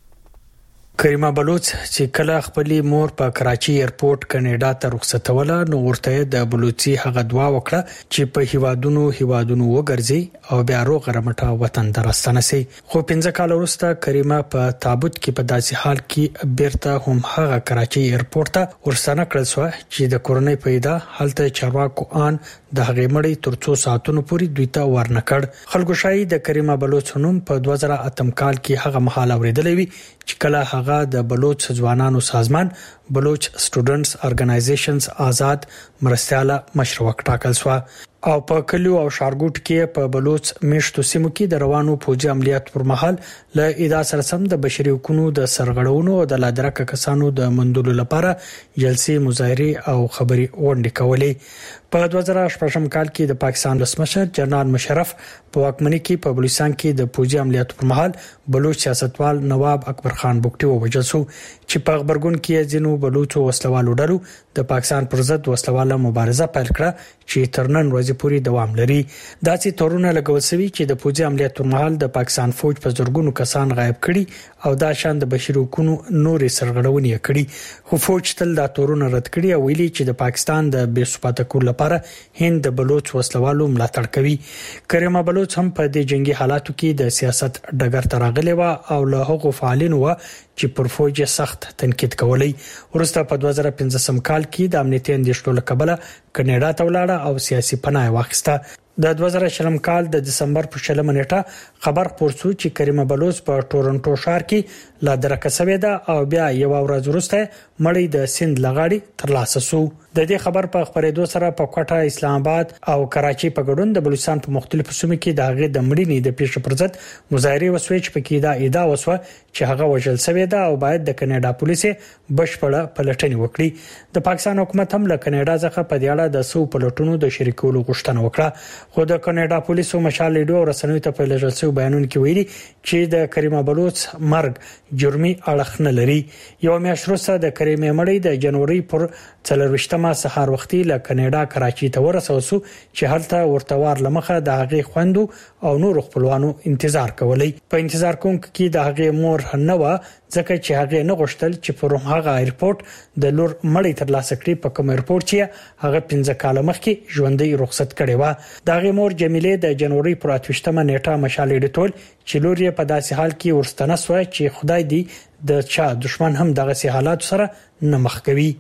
کریمه بلوچ چې کله خپل مور په کراچي ایرپورټ کینیډا ته رخصتوله نو ورته د بلوچي هغه دعا وکړه چې په هیوادونو هیوادونو وګرځي او بیا روغ رمټه وطن درستنه سي. خو پنځه کال وروسته کریمه په تابوت کې په داسې حال کې بیرته هم هغه کراچي ایرپورټ ته ورسنه کړل شو چې د کورونې پیدا حالت چارواکو ان د هغې مړی تر څو ساعتونو پورې دوی ته ورنکړ. خلکو شای د کریمه بلوچ نوم په دوه زره اتم کال کې هغه مهال اوریدلې وی چې کله هغه د بلوچ ځوانانو سازمان بلوچ سټوډنټس ارګنایزیشنز آزاد مرستياله مشر وکټاکل شو او په کلیو او شارګوټ کې په بلوچ میشتو سیمو کې د روانو فوجي عملیات پر مهال له ادا سره سم د بشري حقوقو د سرغړونو او د لادرکه کسانو د مندلو لپاره جلسې مظاهره او خبري وړاندې کولې. په دوه زره شپږم کال کې د پاکستان ولسمشر جنرال مشرف په واکمنۍ کې په بلوچستان کې د فوجي عملیاتو پر مهال بلوچ سیاستوال نواب اکبر خان بوکټي ووژل شو چې په خبرګون کې ځینو بلوچو وسلوالو ډلو د پاکستان پر ضد وسلواله مبارزه پیل کړه چې تر نن ورځې پورې دوام لري. داسې تورونه لګول شوی چې د فوجي عملیاتو پر مهال د پاکستان فوج په زورګونو کسان غایب کړي او دا شان د بشري حقوقو نورې سرغړونې کړي. خو فوج تل دا تورونه رد کړي او ویلي چې د پاکستان د بې ثباته کول لپاره هند د بلوچ وسلوالو ملاتړ کوي. کریمه بلوچ هم په دې جنگي حالاتو کې د سیاست ډګر ته راغلي و او له هغو فعالینو و چې پر فوج سخت تنقید کولی. ورسته په دوه زره پنځم کال کې د امنیتي اندېښنو له کبله کینیډا ته ولاړه او سیاسي پناه واخیسته. د دوه زره شلم کال د دسمبر په شلمه نیټه خبر خپور شو چې کریمه بلوچ په ټورنټو ښار کې لا درکه سوي ده او بیا یو ورځ وروسته مړی د سند لغاړي ترلاسه شو. د دې خبر په خبرېدو سره په کوټه اسلام آباد او کراچي په ګډون د بلوچستان په مختلفو سیمو کې د هغې د مړینې د پیښو پر ضد مظاهره وسوي چې په کې دا ادعا وسوه چې هغه وژل شوی ده او باید د کینیډا پولیسو بشپړه پلټنه وکړي. د پاکستان حکومت هم له کینیډا څخه په دې اړه د سو پلټونو د شریکولو غوښتنه وکړه. خو د کینیډا پولیسو مشال لیډو رسنوي ته په لږ څه بیانون کې ویلي چې د کریمه بلوچ مرګ جرمي اړخ نه لري. یو میاشت وروسته د کریمه مړی د جنوري پر څلرويشتمه سهار وختي له کینیډا کراچي ته ورسول شو چې هلته ورتوار لمخه د هغې خويندو او نور خپلوانو انتظار کولی. په انتظار کوم کې د هغې مور نه و ځکه چې هغه نه غوښتل چې په هغه ایرپورټ د لور مړی تر لاسه کړي په کوم ایرپورټ چې هغه پنځه کال مخکې ژوندۍ رخصت کړي و. د هغې مور جمیله د جنوري پر اتوشتمه نیټه مشالې ډټول چې لور یې په داسې حال کې ورستنه سو چې خدای دې د چا دشمن هم دغه سي حالات سره نه مخ کوي.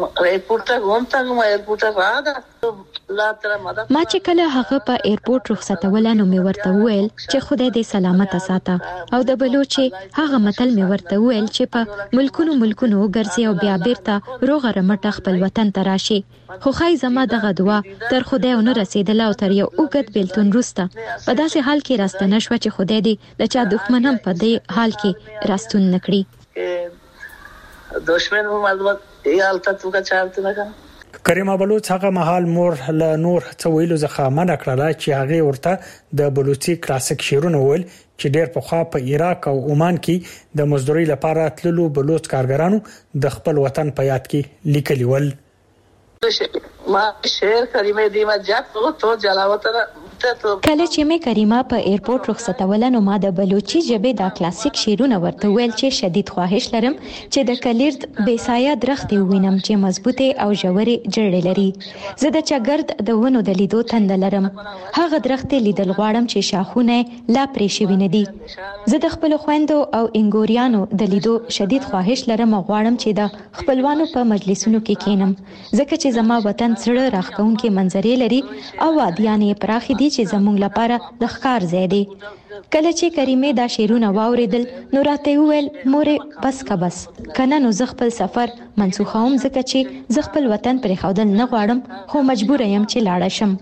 ما چې کله هغه په ایرپورټ رخصتول نو مې ورته وویل چې خدای دې سلامت ساته او د بلوچ هغه متل مې ورته وویل چې په ملکونو ملکونو ګرځي او بیا بیرته روغ رمټ خپل وطن ته راشي. خو خای زما دغه دعا تر خدای نه رسیدله او تر یو اوږد بیلتون وروسته په داسې حال کې راستنه شو چې خدای دې د چا دښمن هم په دې حال کې راستون نکړي. دشمن هم معلومات یې حالت تو کا چارته نه کړ. کریمه بلوچ هغه مهال مور له نور څه ویلو ځخه منع کړله چې هغه ورته د بلوچي کلاسیک شعرونه ویل چې ډېر پخوا په عراق او عمان کې د مزدوري لپاره تللو بلوچ کارګرانو د خپل وطن په یاد کې لیکلي ول. ما شعر کریمه دیما جات تو جلاوت کله چې مې کریمه په ایرپورټ رخصتوله نو ما د بلوچي ژبې دا کلاسیک شعرونه ورته ویل چې شدید خواهش لرم چې د کلیرد بیسایا درختې وینم چې مضبوطه او ژورې جړې لري. زه د چګرد د ونو د لیدو تند لرم. هغه درختې لیدل غواړم چې شاخونه لا پرې شوي نه دي. زه د خپل خويندو او انګوريانو د لیدو شدید خواهش لرم او غواړم چې د خپلوانو په مجلسونو کې کینم ځکه چې زما وطن سره راخونکې منظرې لري او وادیان یې پراخ دي چې زموږ لپاره د ښکار ځای دی. کله چې کریمه دا شعرونه واوریدل نو راته وویل مورې بس کا بس کنه نو زه خپل سفر منسوخوم ځکه چې زه خپل وطن پرې خودل نه غواړم خو مجبور یم چې لاړ شم.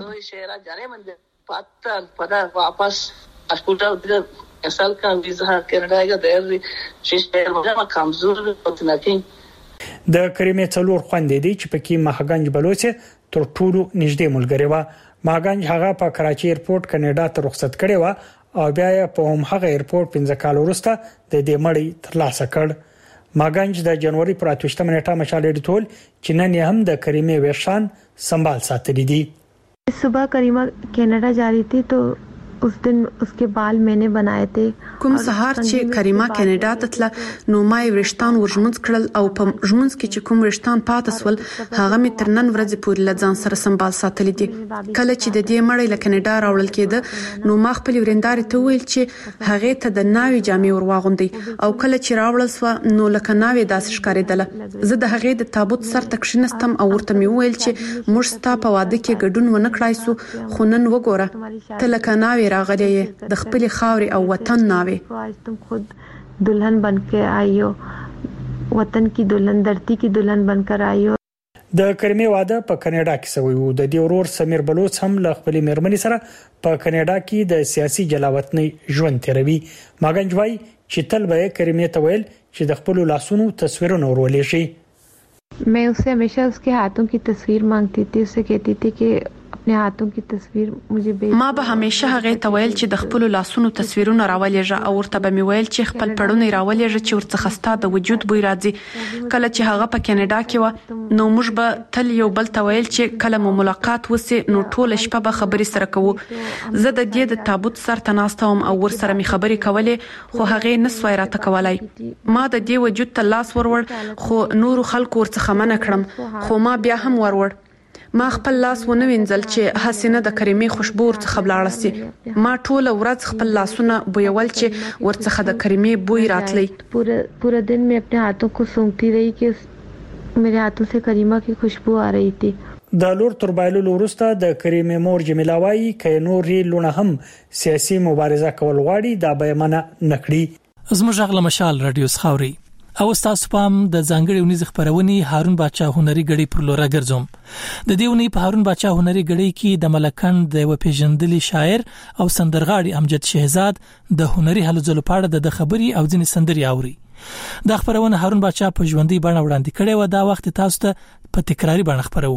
واپس اسپیټل اصل کا ویزا کینیډا کا دیر شیشته مجمع کمزور پتناکین د کریمه څلور خويندې دي چې پکې مهاګنج بلوچ تر ټولو نږدې ملګری و. مهاګنج هغه په کراچي ایرپورټ کینیډا ته رخصت کړي و او بیا په هم هغه ایرپورټ پنځه کال وروسته د دې مړی ترلاسه کړ. مهاګنج د جنوري پر اتوشتمه نیټه مشال ډیټول چې نن هم د کریمه ویشان سنبال ساتلې دي. صبح کریمه کینیډا جا رہی تھی تو उस दिन उसके बाल मैंने बनाए थे. کوم سهار چې کریمه کینیډا ته تله نو ما ورشتان ورژمنځ کړل او په ژمنځ کې چې کوم ورشتان پاتې سول هغه می تر نن ورځې پورې لځان سره سنبال ساتلې دي. کله چې د دې مړی له کینیډا راوړل کېده نو ما خپل ورنداري ته ویل چې هغه ته د ناوي جامې ورواغوندي او کله چې راوړل سو نو لکه ناوي داسې ښکارېدله. زه د هغه د تابوت سر ته کښینستم او ورته می ویل چې موږ ستا په واده کې ګډون ونه کړای سو خو نن وګوره ته لکه ناوي راغلی د خپل خاوري او وطن ناوي. आज तुम खुद दुल्हन बनके आई हो, वतन की दुल्हन, धरती की दुल्हन बनकर आई हो. د کریمه واده په کینیډا کې شوی و. د دې ورور سمیر بلوچ هم له خپل میرمنې سره په کینیډا کې د سیاسي جلاوطنۍ ژوند تیروي. ماګنج وای چې تل به کریمه ته ویل چې د خپل لاسونو تصویرونه ورولې شي. मैं उससे हमेशा उसके हाथों की तस्वीर मांगती थी. उससे कहती थी कि अपने हाथों की तस्वीर मुझे भेज. ما به همیشه هغه ته ویل چې د خپل لاسونو تصویرونه راولېږه او ورته به مې ویل چې خپل پړونه راولېږه چې ورڅخه ستا د وجود بوی راځي. کله چې هغه په کینیډا کې و نو موږ به تل یو بل ته ویل چې کله مو ملاقات وسی نو ټول شپه به خبرې سره کوو. زه د دې د تابوت سر ته ناستم او ور سره می خبرې کولې خو هغه نسوای راته کولای. ما د دې وجود ته لاس ورور خو نور خلکو ورڅخه منع کړم خو ما بیا هم ورور ما خپل لاس ونه وینځل چې حسینه د کریمه خوشبو ورڅخه بلاړه سي. ما ټول ورځ خپل لاسونه بویول چې ورڅخه د کریمه بوی راتلی. पूरा पूरा दिन मैं अपने हाथों को सूंघती रही कि मेरे हाथों से करीमा की खुशबू आ रही थी. د لور تر بایلو وروسته د کریمه مور جمیله وای ک نورې لونه هم سیاسي مبارزه کول غواړي دا به منع نکړي. زموږ غل مشال رادیو سخاوري او تاسو پام د ځانګړي ونیز خبرونی هارون باچا هنري غړي پر لور راګرځوم. د دې ونی په هارون باچا هنري غړي کې د ملکند د وپیژندلي شاعر او سندرغاړي امجد شهزاد د هنري هلو ځلو پاړه د خبري او ځینې سندري اوري. د خبرونه هارون باچا په ژوندۍ بڼه وړاندې کړي و دا وخت تاسو ته په تکراری بڼه خبرو.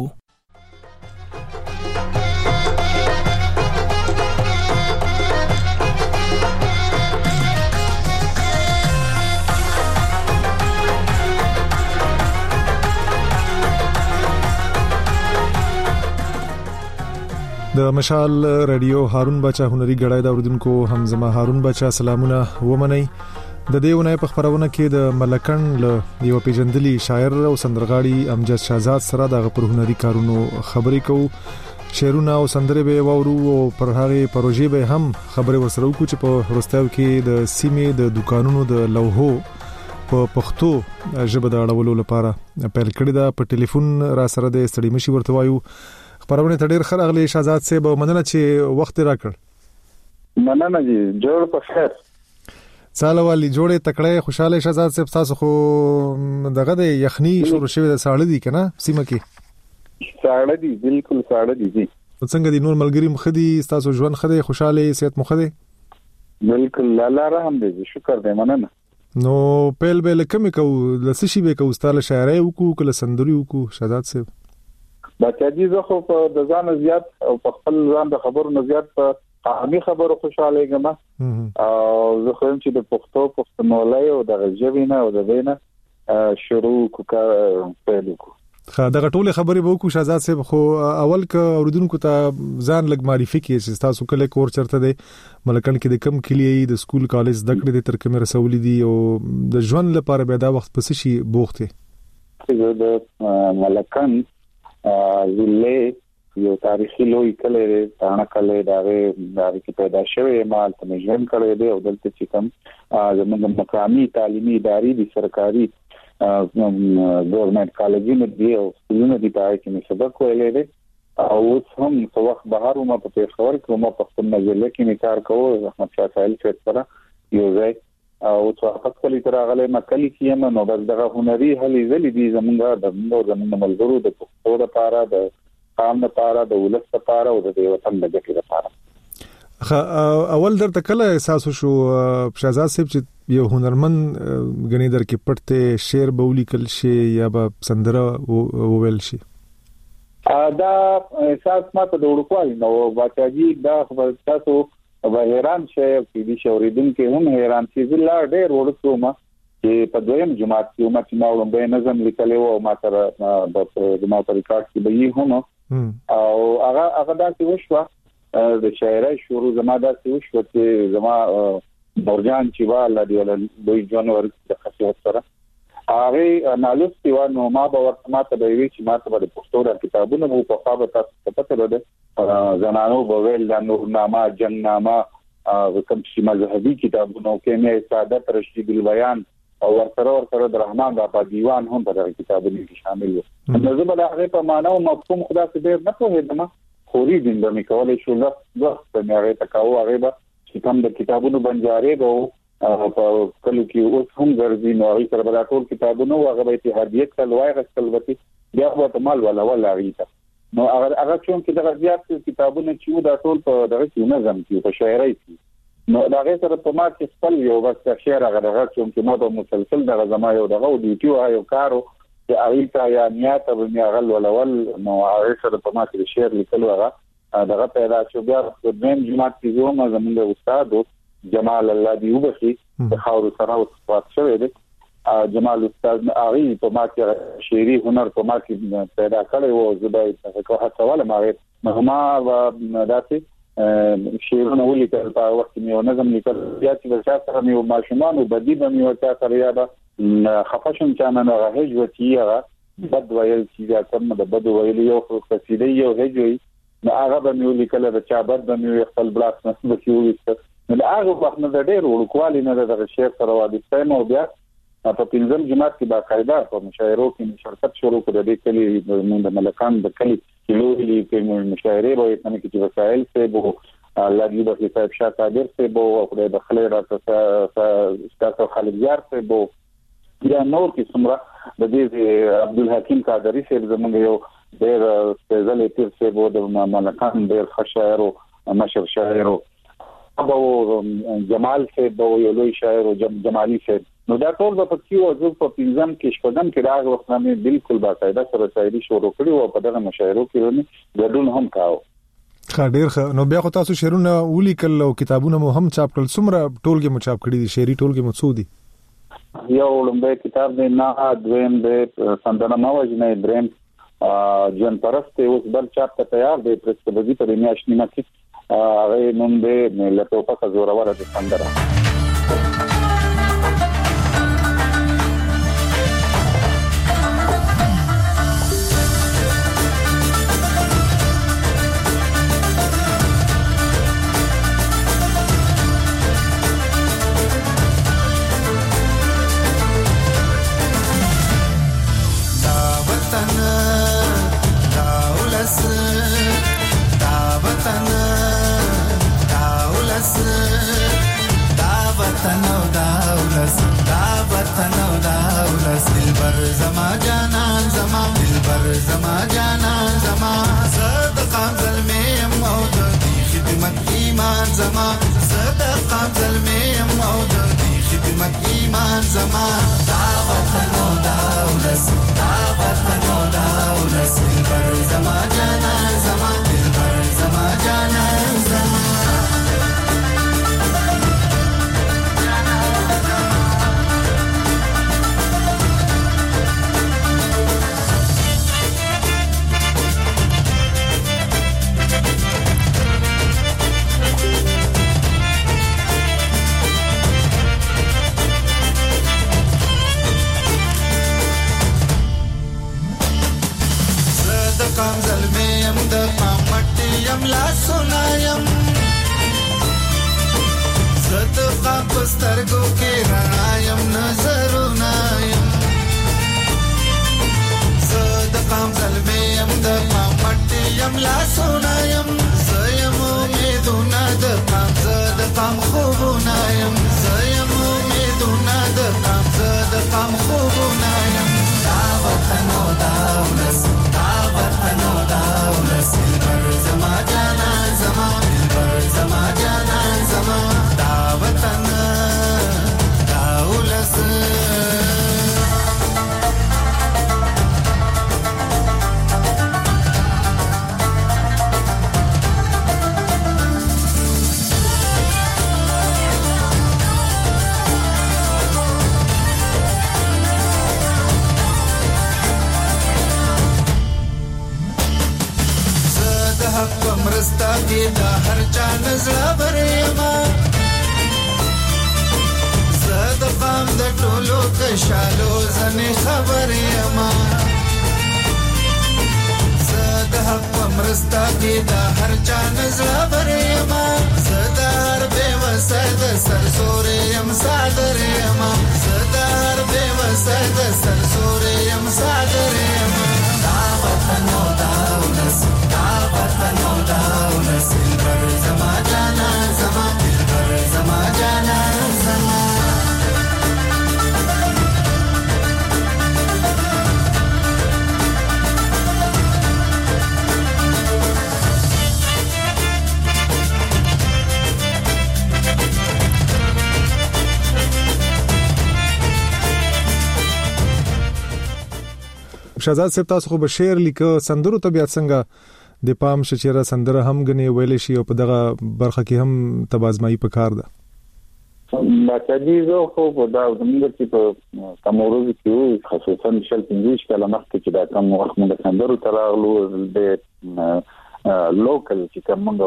د مشال رادیو هارون باچا هنري غړای د اوردونکو همزما هارون باچا سلامونه ومني. د دیونه په خبرونه کې د ملکن له یو پیجندلي شاعر او سندرغاړي امجد شهزاد سره د غپر هنري کارونو خبرې کوو. شعرونه او سندرې به وورو او پر هغه پروژې به هم خبرې ورسره وکړو چې په روستاو کې د سیمې د دکانونو د لوحو په پښتو ژبه د اړولو لپاره پیل کړی دا. په ټلیفون را سره د استړي مشي ورته وایو. خبرونه تډیر خرغلی شهزاد صاحب مننه چې وخت راکړ. مننه جی جوړ په خیر. سالوالي جوړه تکړه خوشاله شهزاد صاحب تاسو خو دغه د یخنی شروع شوه د ساړه دي کنه سیمه کې. ساړه دي بالکل ساړه دي جی. څنګه دي نور ملګری مخدي تاسو ژوند خدي خوشاله صحت مخدي؟ بالکل الله رحم دې شکر دې مننه. نو پیل به لکه مې کو لسی به کو استاله شاعري وکړو کله سندري وکړو شهزاد صاحب؟ بچا دي زه خو په د ځان زیات او په خپل ځان د خبرو نه زیات په قامي خبرو خوشاله یم او زه خو چې د پښتو پښتونولۍ او د ژبې نه او د وینا شروع کوکا پیل کو. خا دغه ټوله خبرې به وکړو شهزاد صاحب، خو اول ک اوردونکو ته ځان لګ معرفي کړئ چې تاسو کله کور چرته دی، ملکن کې د کم کلی د سکول کالج د کړې د تر کومه رسولې دي او د ژوند لپاره به دا وخت پس شي بوخته. د ملکن ضلع یو تاریخي لوی کلی تانه کلی دغه د کې پیدا شوی مال ته ژوند کړی دی او دلته چې کوم زموږ مقامي تعلیمي ادارې دي سرکاري گورنمنٹ کالجونه دی او سکولونه دی پای کې مې سبق ویلې دي او اوس هم په وخت بهر ما په پیښور کې ما په خپل مجله کې مې کار کوو احمد شاه سایل فیت سره یو ځای او څو وخت کلی تر هغه ما کلی کې ما نو بس دغه هنري هلي زلي دي زمونږ د زمونږ ملګرو د پښتو لپاره د قام لپاره د ولس لپاره او د وطن د ګټې لپاره. اول درته کله احساس شو شهزاد صاحب چې یو هنرمند غني در کې پټه شعر بولی کل شي یا به سندره وویل شي؟ دا احساس ماته د وړوکوالي نو واقعي دا خبر تاسو به حیران شئ چې دې شوریدون کې هم حیران شئ زلا ډېر ورته ما چې په دویم جماعت کې ما چې ما ولومبه نظم لیکلو او ما سره د ما په ریکارډ کې به یې هم او هغه هغه دا چې وشو د شاعرۍ شروع زما داسې وشو چې زما مورجان چې والا دی ول دوی جنوري د خاصیت سره هغه نالوستي و نو ما به ورته ماته به وی چې ماته به پښتو د کتابونو مو په خابه تاسو پته لرده زنانو به ویل د نورنامه جنگنامه کوم چې مذهبي کتابونو کې نه سعادت رشید البیان او ورسره ورسره د رحمان بابا دیوان هم په کتابونو کې شامل وو. نو زه به هغه په معنا او مفهوم خدا څخه ډېر نه پوهېدم خوري دین د میکولې شو له وخت نه هغه تکاو هغه به چې کوم د کتابونو بنجارې به په کلو کې اوس هم ګرځي نو هغه سره به ټول کتابونو هغه به اتحادیت کلوای غسل وتی بیا به مال ولا ولا غیته نو هغه هغه چې کوم کې د زیات کتابونو چې دا ټول په دغه کې نظم کې په شاعرۍ کې نو دا غي سره په ما کې خپل یو بس شعر هغه دغه چې ما په مسلسل دغه زما یو دغه ډیوټي یو کارو چې اړیکا یا نیت به می غل ولول نو هغه سره په ما کې شعر لیکلو هغه دغه پیدا شو. بیا د دیم جماعت کې زما زموږ استاد جمال الله دیوبخي د خاور سره وصفات شوی دی جمال استاد هغه په ما کې شعري هنر په ما کې پیدا کړی و زبای څنګه هڅه ولا ما ما داسې شعرونه ولیکل په وخت کې نظم لیکل بیا چې ورته سره مې ماشومان او بدی به مې ورته سره یاد خفشن چانه نه هجوتی هغه بد ویل چې کوم د بد ویل یو قصیده یو هجوي نو هغه به مې لیکل د چا بد به مې خپل بلاک نه وکړي نو هغه وخت نه ډېر ورکوالي نه د شعر سره وادي نو بیا په پنځم جماعت کې باقاعده په مشاعرو کې شرکت شروع کړې د کلی د ملکان د کلی کلوې کې مشاعره به اتنه کې وسایل څه بو الله دې په صاحب شاه قادر څه بو او د خلې راته ستاسو خالد یار څه بو یا نور کې څومره د دې عبدالحکیم قادری څه زموږ یو ډېر سپیشل تیر څه بو د ملکان ډېر خشاعر او مشر شاعر او جمال څه بو یو لوی شاعر او جمالي څه نو دا ټول په کیو او په پنځم کې شپږم کې راغ وخت نه بالکل باقاعده سره شاعري شروع کړې او په دغه مشاعرو کې ورني ګډون هم کاوه. خاطر خ نو بیا خو تاسو شعرونه ولیکل او کتابونه مو هم چاپ کړل څومره ټولګه مو چاپ کړی دي شعري ټولګه مو څو دي؟ یو لومبه کتاب دی نه دویم دی سندره موجنه دریم جن پرسته اوس بل چاپ ته تیار دی پرسته بزی په دنیا شنیمه کې هغه نوم دی لټوپه کزوروره د سندره. قام زلمه يم د قام مټي يم لا سنايم زد قام پسترګو کې رڼا يم نظرونه يم زد قام زلمه يم د قام مټي يم لا سنايم زيم امیدونه د قام زد قام خوبونه يم زيم امیدونه د قام زد قام خوبونه يم دا وطن او دا ولس دا وطن او دا ولس بر زما جانا زما بر زما جانا زما دا وطن دا ولس مرستا کې دا هر چا نظر برېما زد قام د ټولو کشالو زنه خبرې ما زد حق مرستا کې دا هر چا نظر برېما زد هر بے وسد سرسورې یم صادرې ما زد هر بے وسد سرسورې یم صادرې ما دا وطن او دا ولس دا وطن او دا ولس بر زما جانا زما بر زما جانا زما شهزاد صاحب تاسو خو به شعر لیکو سندرو ته بیا څنګه د پام شچره سندره هم غني ویل شي او په دغه برخه کې هم تبازمایي پکار ده باچاجي زه خو په دا زموږ چې په تمورز کې خصوصا شل پنځه کاله مخکې چې دا کوم وخت موږ سندرو تراغلو د لوکل چې کومه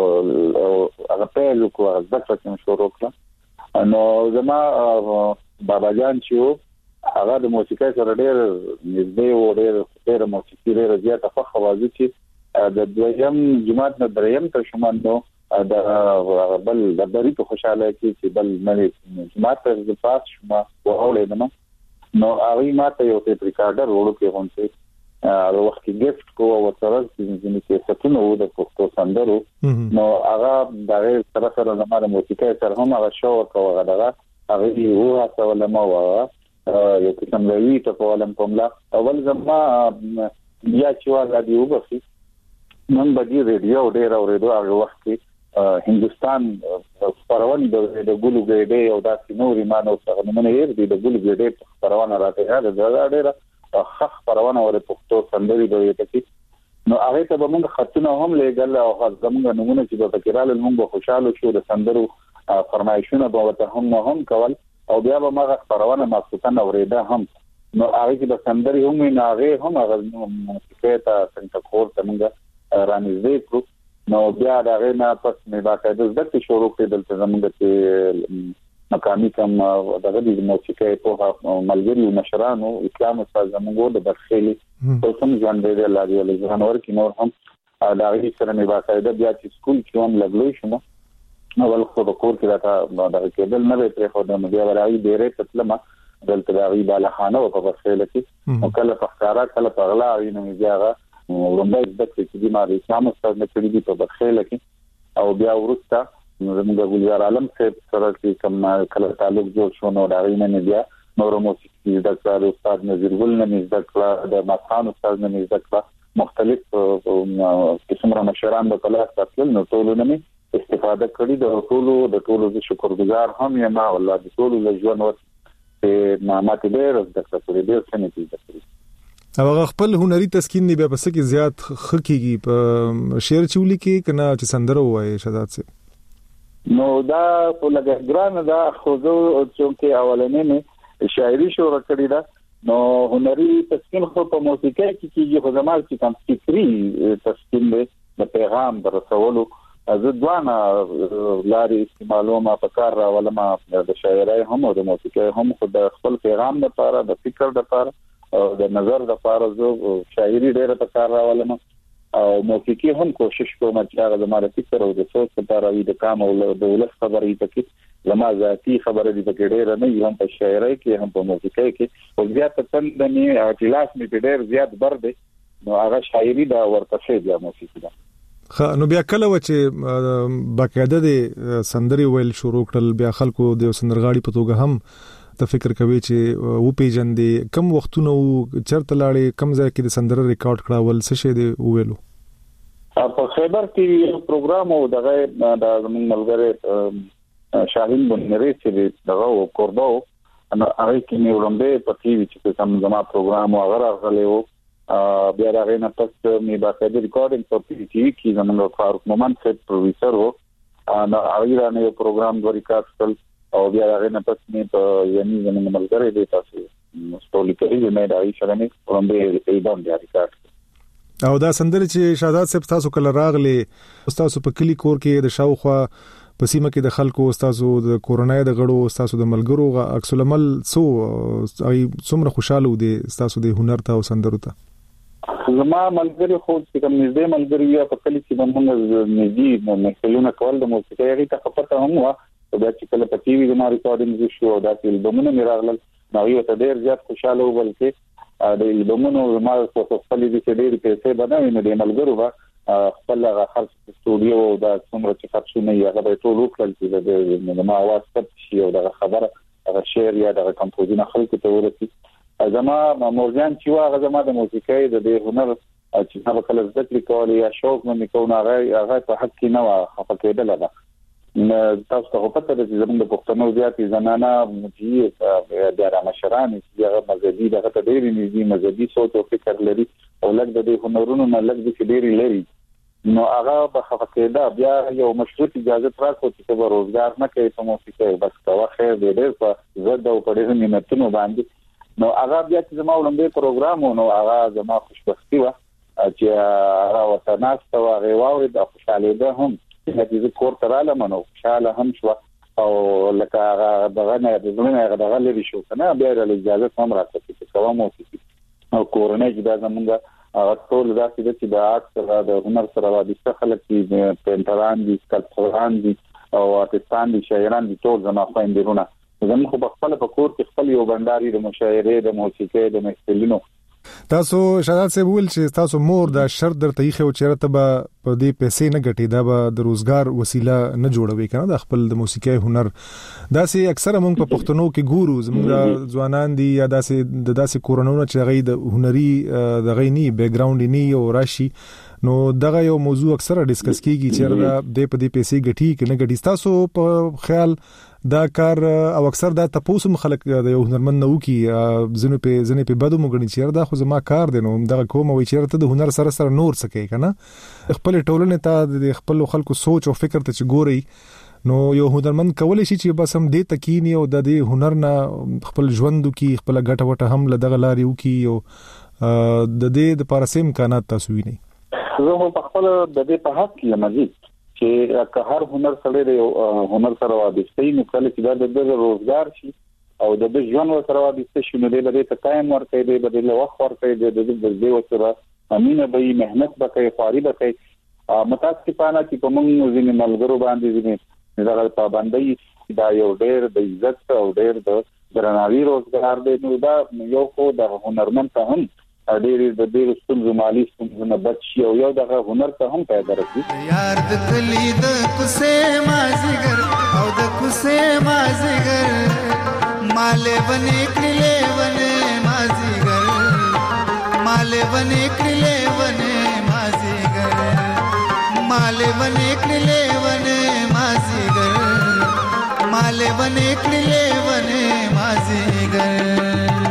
هغه په لوکو ځکه چې شروع کړه نو زما بابا جان چې هغه د موسیقۍ سره ډېر نږدې و ډېر ډېر موسیقي ډېر زیاته خوښه وازي چې د دویم جماعت نه دریم ته شومان نو د بل د بری په خوشاله کې چې بل مې جماعت ته د پاس شوما وړاندې نو هغه ماته یو ټیپ ریکارډر وړو کې غونډه هغه وخت کې ګفت کوو او سره چې چې ستونه و د پښتو سندرو نو هغه د سره سره زموږ موسیقۍ سره هم هغه شو کوو هغه هغه یو هڅه ولما و یو کوم وی ته په ولم کوملا اول زما بیا چې وا د یو بخي نن بدی ریډیو ډیر اوریدو هغه وخت کې هندستان پروان د ګولو ګډې او د نوري مانو څنګه نه یې د ګولو ګډې پروان راته دا ډیر خخ پروان اور پښتو سندري دوی ته نو هغه ته موږ خطونه هم لګل او زموږ نمونه چې په کېراله موږ خوشاله شو د سندرو فرمایشونه به وته هم هم کول او بیا به موږ پروان مخصوصا اوریدا هم نو هغه چې د سندري هم نه هغه هم هغه موسیقي ته څنګه کور ته موږ رانیزې کړو نو بیا دا غنا پس مې باقاعده زده شروع کړې دلته زموږ چې مقامي کوم دغه د موسیقۍ په ملګری مشرانو اسلام استاد زموږ د برخېلي په کوم ځان دی الله دې له ځان ورکې نور هم دا غي سره مې باقاعده بیا چې سکول کې هم لګلې شم اول خو د کور کې راته دا کېدل نه پرې خو د بیا ورای ډېرې تطلمه دلته دا غي بالا خانه او په برخېل کې او کله په ښکارا کله په غلا وینم بیا ورنده د چې د ماري اسلام استاد نه کړی دی په برخېل کې او بیا ورسته زموږ ګلزار عالم سره چې کوم کله تعلق جوړ شو نو دا غي نه بیا نور موسیقي د کار استاد نذیر ګل نه ذکر د مخان استاد نه ذکر مختلف قسمه مشران د کلاس تاسو نو ټول نه استفاده کړی د ټولو د ټولو شکرګزار هم یم الله د ټولو لژوند ور په نعمت ډېر زده کړې ډېر څه نه کیږي هغه خپل هنري تسکین دی بیا پس کې زیات خکېږي په شعر چولي کې کنه چې سندره وایي شهزاد سي نو دا په لګ ګران دا خو زه چې اولنې نه شاعري شروع کړې ده نو هنري تسکین خو په موسیقۍ کې کیږي خو زموږ چې کوم فکری تسکین دی د پیغام در رسولو زه دوانه لاري استعمالومه په کار راولم د شاعرۍ هم او د موسیقۍ هم خو د خپل پیغام لپاره د فکر لپاره او د نظر لپاره زه شاعري ډېره په کار راولم او موسیقي هم کوشش کوم چې هغه زموږ فکر او د سوچ لپاره وي د کام او د ولس خبرې پکې لما ذاتی خبره دي پکې ډېر نه هم په شاعرۍ کې هم په موسیقۍ کې او زیات تند نه او کلاس می په ډېر زیات بر دي نو هغه شاعري دا ورته شي د موسیقي دا خ نو بیا کله و چې باقاعده د سندري ویل شروع کړل بیا خلکو د سندرغاړي په توګه هم ته فکر کوي چې و پیجندې کم وختونه چرته لاړې کم ځای کې د سندره ریکارډ کړاول څه شه دی ویلو په خیبر کې یو پروګرام او دغه د زمون ملګری شاهین بنری چې دغه کوربو انا هغه کې نو لمبه په ټي وي چې کوم زما پروګرام او هغه راغلی بیا دا غینه پس می باقاعده ریکارډینګ په پی ټي وی کې زموږ فاروق مومن سیټ پروډوسر وو انا هغه نه یو پروګرام د ریکارډ کړل او بیا دا غینه پس می په یعنی زموږ ملګری دی تاسو سټوري کوي نه دا یې شرمې کومبه ایبان دی ریکارډ او دا سندره چې شادات صاحب تاسو کله راغلي تاسو په کلی کور کې د شاوخوا په سیمه کې د خلکو تاسو د کورونای د غړو تاسو د ملګرو عکس العمل سو ای څومره خوشاله ودي تاسو د هنر ته او سندرو ته زما ملګری خو چې کوم نږدې ملګری یا په کلی کې موږ نږدې محفلونه کول د موسیقۍ هغه ته پته هم و او دا چې کله په ټي وي زما ریکارډینګ شو او دا چې البومونه مې راغلل نو یو ته ډیر زیات خوشاله و بلکې د البومونو زما په خپل دي چې ډیر پیسې بنوي نو د ملګرو به خپل هغه خرڅ سټوډیو دا څومره چې خرڅونه یې هغه به ټول وکړل چې د ما आवाज پټ شي او دا خبره هغه شعر یا د کمپوزینګ خلکو ته ورسي زما مورجان چې واغه زما د موسیقۍ د هنر چې هغه کله ذکر کول یا شوق مې کوم هغه هغه په حق کې نه واخه کېدل دا تاسو ته پته ده چې زموږ د پښتنو زیات زنانه مجیه د رامشران چې هغه مذهبي دغه ته ډېری نږدې مذهبي سوچ او فکر لري او لکه د هنرونو نه لکه د ډېری لري نو هغه په خفقېدا بیا یو مشروط اجازه راکو چې په روزګار نه کوي په موسیقۍ بس کا خیر دې ډېر په زړه او په ډېر نیمتونو باندې نو هغه بیا چې زما ولومبه پروګرام نو هغه زما خوشبختی و چې هغه وطناست او هغه واوري د خوشاله ده هم چې د کور تراله منو خوشاله هم شو او لکه هغه دغه نه د زمونه هغه دغه لري شو کنه بیا د اجازه هم راځي چې کوم موسیقي او کورونه چې دا زمونږ هغه ټول داسې چې د آرټ سره د هنر سره د خلک چې پینټران دي سکلپټران دي او آرټستان دي شاعران دي ټول زما خويندرونه زموږ په خپل په کور کې خپل یو بنداري د مشاعره د موسیقۍ د محفلونو تاسو شادات صاحب ول چې تاسو مور د شرط درته یې خو چیرته به په دې پیسې نه ګټي دا به د روزګار وسیله نه جوړوي کنه د خپل د موسیقۍ هنر داسې اکثره موږ په پښتنو کې ګورو زموږ ځوانان دي یا داسې د داسې کورونو چې غي د هنري د غي ني بیک ګراوند ني او راشي نو دغه یو موضوع اکثره ډیسکس کیږي چې دا د په دې پیسې ګټي کنه ګټي تاسو په خیال دا کار او اکثر دا تاسو مخلک د یو هنرمند نو کی زنه په زنه په بدو مګنی چیر دا خو زما کار دی نو دا کوم وی چیرته د هنر سره سره نور سکی کنه خپل ټولنه ته د خپل خلکو سوچ او فکر ته چې ګوري نو یو هنرمند کولای شي چې بس هم دې تکینی او د دې هنر نه خپل ژوند کی خپل ګټه وټه هم لدغه لاري وکي او د دې د پارسیم امکانات تاسو ویني زه په خپل د دې په حق کې مزید چې که هر هنر سره د هنر سره وابسته نو کله چې د روزګار شي او د ژوند سره وابسته شي نو د دې ټایم ورکړي د بدله وخت ورکړي د دې سره امینه به مهنت وکړي خواري وکړي متاسفانه چې په موږ ځینې ملګرو باندې ځینې دغه پابندۍ دا یو ډېر د عزت او ډېر د درناوي روزګار دی نو دا یو خو د هنرمند ته هم ډېر د ډېر ستونزو مالي ستونزو نه بچ شي او یو دغه هنر ته هم پیدا راځي یار د کلی د کوسه مازیګر او د کوسه مازیګر مالې بنې کړلې ونه مازیګر مالې بنې کړلې ونه مازیګر مالې بنې کړلې ونه مازیګر مالې بنې کړلې ونه مازیګر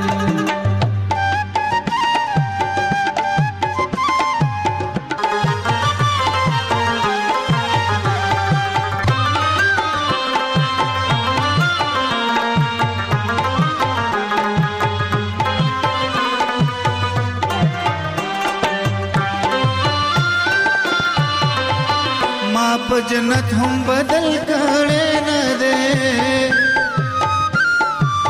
په جنت هم بدل کړي نه ده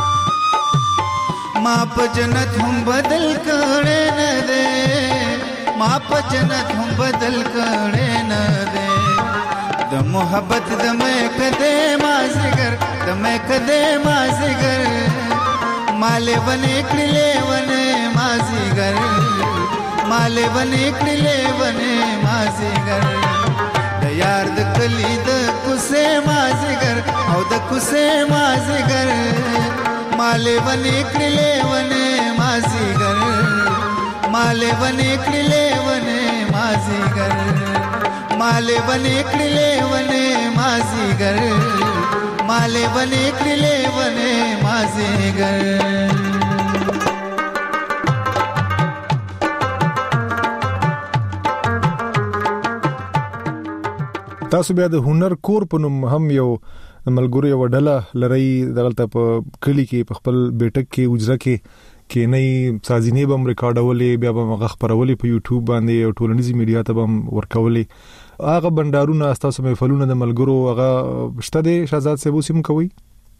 ما په جنت هم بدل کړي نه ده ما په جنت هم بدل کړي نه دي د محبت د مې کده ما زګر د مې کده ما زګر مالې ونې کړلې ونې ما زګر مالې ونې کړلې ونې ما زګر د یار د کلی د کوسه ما زګر او د کوسه ما زګر مالې ونې کړلې ونې ما زګر مالې ونې کړلې ونې ما زګر مالې ونې کړلې ونې ما زګر مالې ونې کړلې ونې ما زګر تاسو بیا د هنر کور په نوم هم یو ملګری وډله لري دغلت په کلی کې په خپل بیٹک کې اجرا کې کې نه سازینې بم ریکارډولې بیا به مغه خبرولې په یوټیوب باندې او ټولنیزي میډیا ته بم ورکولې هغه بندارونه تاسو مې فلونه د ملګرو هغه شته دي شهزاد سیبو سیم کوي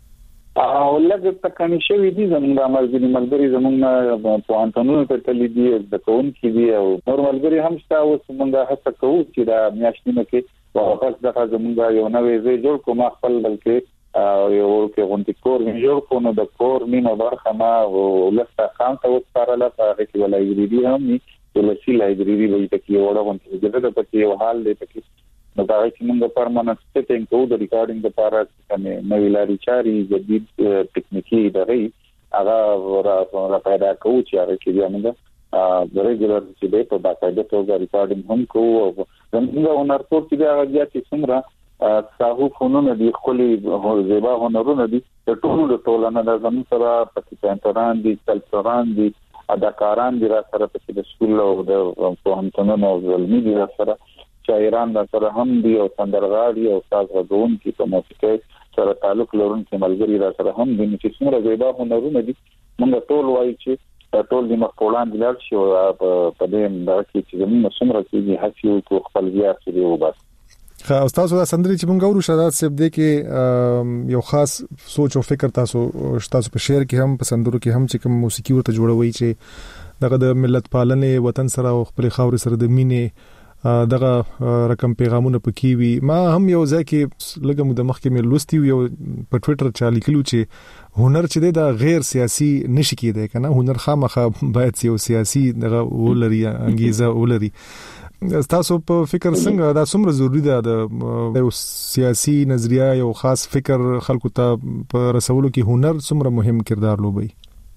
او لږ تکني شوی دي زموږ د ملګری ملګری زموږ په انټونو ته تللی دي د کوم کې دي او نور ملګری هم شته او موږ هڅه کوو چې دا میاشتونه کې واپس دغه زموږ یو نوې ځای جوړ کوم خپل بلکې یو کې غونډې کور جوړ کوو د کور نیمه برخه ما ولسته خام ته وسپارله هغه کې لایبرری هم ني ولسی لایبرری وایي چې وړه غونډې د دې په کې یو حال دی چې نو دا چې موږ پرماننت سټینګ کوو د ریکارډینګ لپاره چې نوې لاري چاري جديد ټکنیکی دغه هغه را پیدا کوو چې هغه کې موږ د ریګولر چې په باقاعده توګه ریکارډینګ هم کوو او زموږ هنر کور چې هغه چې څومره ساهو فنون دي خولي زیبا هنرونه دي د ټولو ټولنه د زموږ سره پکې دي کلچران دي اداکاران دي را سره په د سکول او د پوهنتونونو او علمي دي را سره شاعران را سره هم دي او سندرغاړي او استاد غوون کې په موسیقي سره تعلق لرونکي ملګري را سره هم دي چې څومره زیبا هنرونه دي موږ ټول وایي چې ټول د مخولان دلار شي او په دې د کې چې موږ څومره چې هڅه وکړو خپل بیا سره وباس خا استاد دا سندري چې مونږ ورو شادات سیب دې کې یو خاص سوچ او فکر تاسو تاسو په شعر کې هم په سندرو کې هم چې کوم موسیقي ورته جوړوي چې دغه د ملت پالنې وطن سره او خپل خاور سره د مینې دغه رقم پیغامونه پکې وي ما هم یو ځکه لګم د مخ کې مې لوستي یو په ټوئیټر چا لیکلو چې هنر چې دا غیر سیاسي نشي کېدای کنه هنر خامخا باید یو سیاسي دغه ولري انګیزه ولري تاسو په فکر څنګه دا څومره ضروری ده د یو سیاسي نظریه یو خاص فکر خلکو ته په رسولو کې هنر څومره مهم کردار لوبي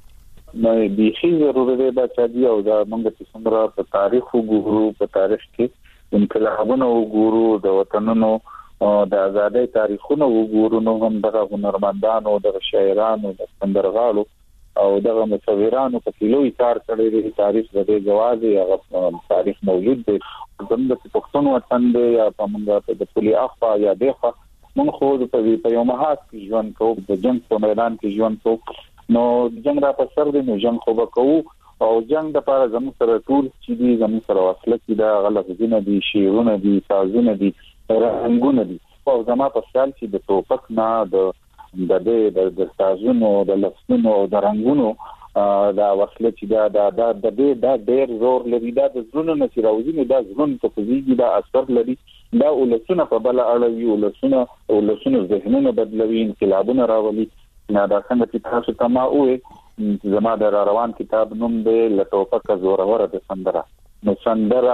نو د هیڅ ضرورت ده چې او دا موږ چې څومره په تاریخ وګورو په تاریخ کې انقلابونه وګورو د وطنونو د آزادۍ تاریخونه وګورو نو هم دغه هنرمندانو د شاعرانو د سندرغاړو او دغه مصورانو په کلوې کار کړی دی تاریخ د جوازي هغه تاریخ موجود دی زموږ په پښتون وطن دی یا په موږ په پولي اخوا یا دغه موږ خو په یو مهات کې ژوند کوو د جنگ په میدان کې ژوند کوو نو جنگ را په سر دی نو جنگ خو وکړو او جنگ د لپاره زموږ سره ټول چې دي زموږ سره وسله کې دا غلطونه دي شیرونه دي سازونه دي رنگونه دي او زموږ په خیال چې د توپک نه د د دې د سازونو د لفظونو او د رنگونو دا وسله چې دا د د دې دا ډېر زور لري دا د زړونو نه راوځي دا زړونو ته کوي دا اثر لري دا ولسونه په بل اړوي ولسونه ولسونه ذهنونه بدلوي انقلابونه راولي نه دا څنګه چې تاسو ته ما وې زما د روان کتاب نوم دی لټوپک زوره د سندره نو سندره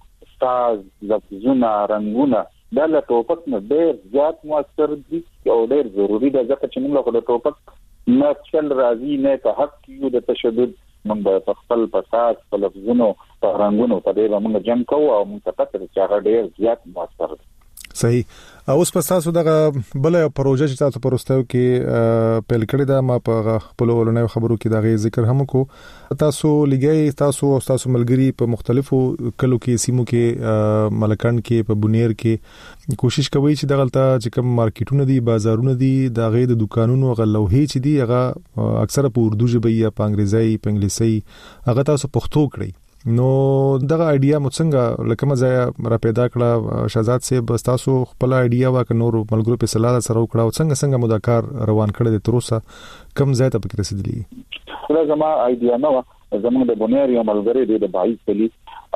ساز لفظونه رنگونه دا له ټوپک نه ډېر زیات موثر دي او ډېر ضروری ده ځکه چې موږ له ټوپک نه چل راځي نه په حق کې د تشدد موږ په خپل پساس په لفظونو په رنگونو په دې باندې جنگ کوو او موږ ته پته چې هغه ډېر زیات موثر دي صحیح اوس په تاسو دغه بل پروژه چې تاسو پروستو کې پیل کړی دا ما په خپل ولنې خبرو کې دغه ذکر هم کو تاسو لګي تاسو او تاسو ملګری په مختلفو کلو کې سیمو کې ملکان کې په بونیر کې کوشش کوي چې دغلته چې کوم مارکیټونه دي بازارونه دي دغه د دکانونو غلوهي چې دي هغه اکثره په اردو ژبه یا په انګریزي په انګلیسي هغه تاسو پښتو کړی نو دغه ایډیا مو څنګه لکه مزه را پیدا کړه شهزاد صاحب تاسو خپل ایډیا واک نور ملګرو په صلاح سره وکړه او څنګه څنګه مذاکر روان کړی د تروسه کم ځای ته پکې رسیدلی دا زما ایډیا نو زموږ د بنیر یو ملګری د بای کلی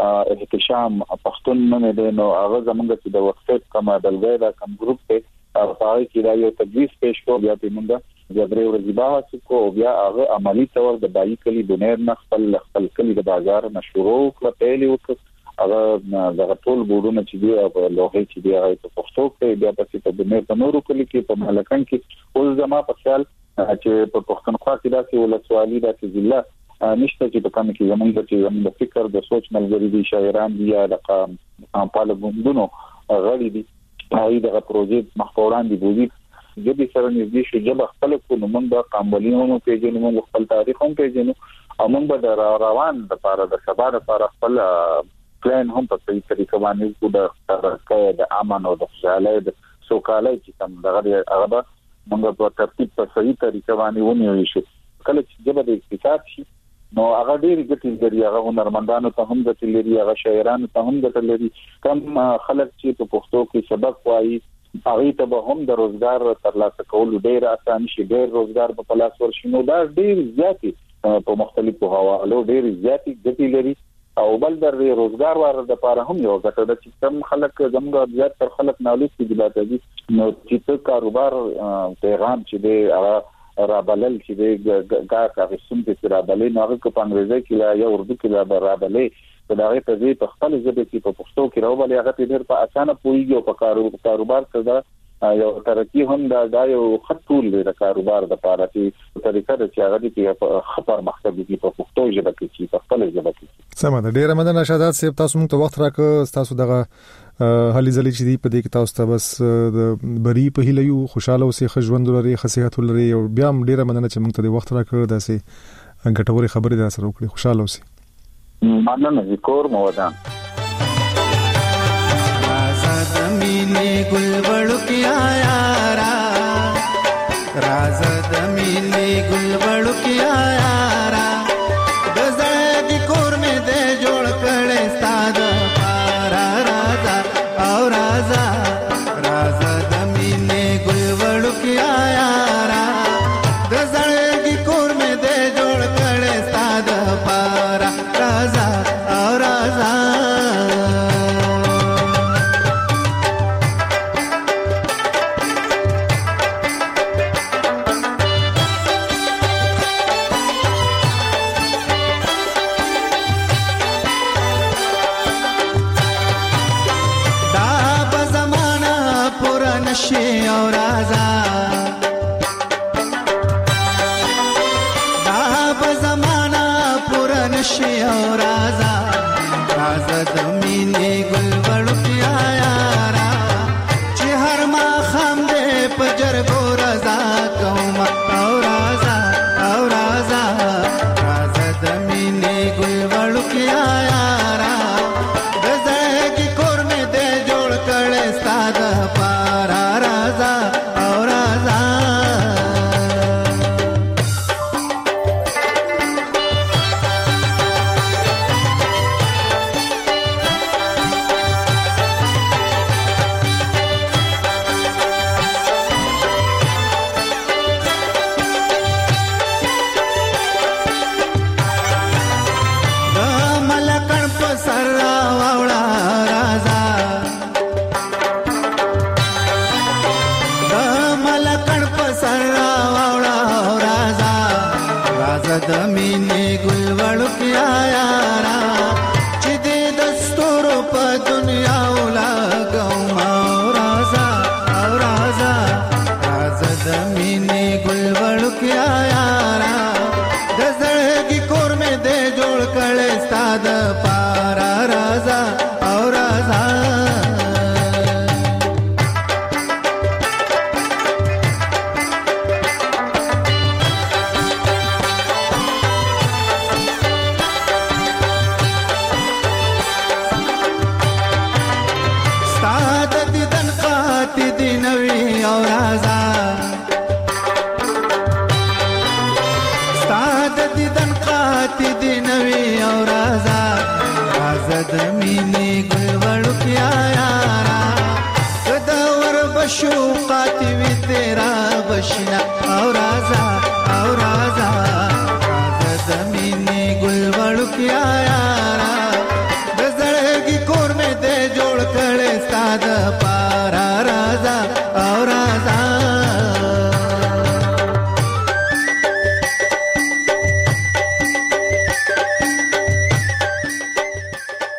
احتشام پښتون نه دی نو هغه زموږ چې د وقفت کومه دلګي دا کوم ګروپ ته او هغه کې دا یو تجویز پیش کو بیا په موږ د درې ورځې بعد کو بیا هغه عملی تور د بای کلی بنیر نه خپل خپل کلی د بازار مشهور او پیلي وکړ هغه د ټول بورونه چې دی او لوهي چې دی هغه په پښتو کې بیا په څه د مېر د نورو کلی کې په ملکن کې ول زما په خیال چې په پښتونخوا کې داسې ولسوالي داسې ضلع نشته چې په کوم کې زمونږ چې زمونږ د فکر د سوچ ملګری دي شاعران دي یا د قامپاله ګوندونو غړي دي هغه د پروژې محفوران دي بوزي جبي سره نږدې شو جب خپل کو نو موږ د قامولینو پیژنو موږ خپل تاریخ هم پیژنو او موږ به د روان د لپاره د سبا لپاره خپل پلان هم په صحیح طریقه باندې کو د ترکه د امن او د خوشحالۍ د سوکالۍ چې کوم دغه هغه موږ په ترتیب په صحیح طریقه باندې ونیول شو کله چې جبه د اقتصاد شي نو هغه ډېر ګټې لري هغه هنرمندانو ته هم ګټې لري هغه شاعرانو ته هم ګټې لري کم خلک چې په پښتو کې سبق وایي هغه ته به هم د روزګار ترلاسه کول ډېر آسان شي ډېر روزګار په پلاس ورشي نو دا ډېر زیاتې په مختلفو حوالو ډېر زیاتې ګټې لري او بل در روزګار واره د لپاره هم یو ګټه ده چې کم خلک زموږ زیات تر خلک نالوس دي دي نو چې کاروبار پیغام چې دی هغه رابلل چې د ګار کاغسون په رابلې نو هغه په انګریزي کې لا یا اردو کې لا رابلې دا هغه په دې په خپل ژبه کې په پښتو کې راوبلې هغه په ډېر په اسانه پوهیږي او په کاروبار کې دا یو ترقی هم دا دا یو خطول دی د کاروبار د لپاره چې طریقه د چې هغه دې په خبر مخکې کې په پښتو ژبه کې چې په خپل ژبه کې سم ده ډېر مننه شادات صاحب تاسو موږ ته وخت راکړ تاسو دغه هلي ځلې چې دی په دې کې تاسو ته بس د بری په هیله یو خوشاله اوسې خژوند لري خصيحت لري او بیا هم ډیره مننه چې موږ ته د وخت راکړ داسې ګټوري خبرې دا سره وکړي خوشاله اوسې مننه ذکر مودان راز د مینې ګل وړکیا یارا راز د مینې ګل وړکیا یارا د زړګي کور مې دې جوړ کړې ستاد और राजा और राजा राजा द मीने गुल के आया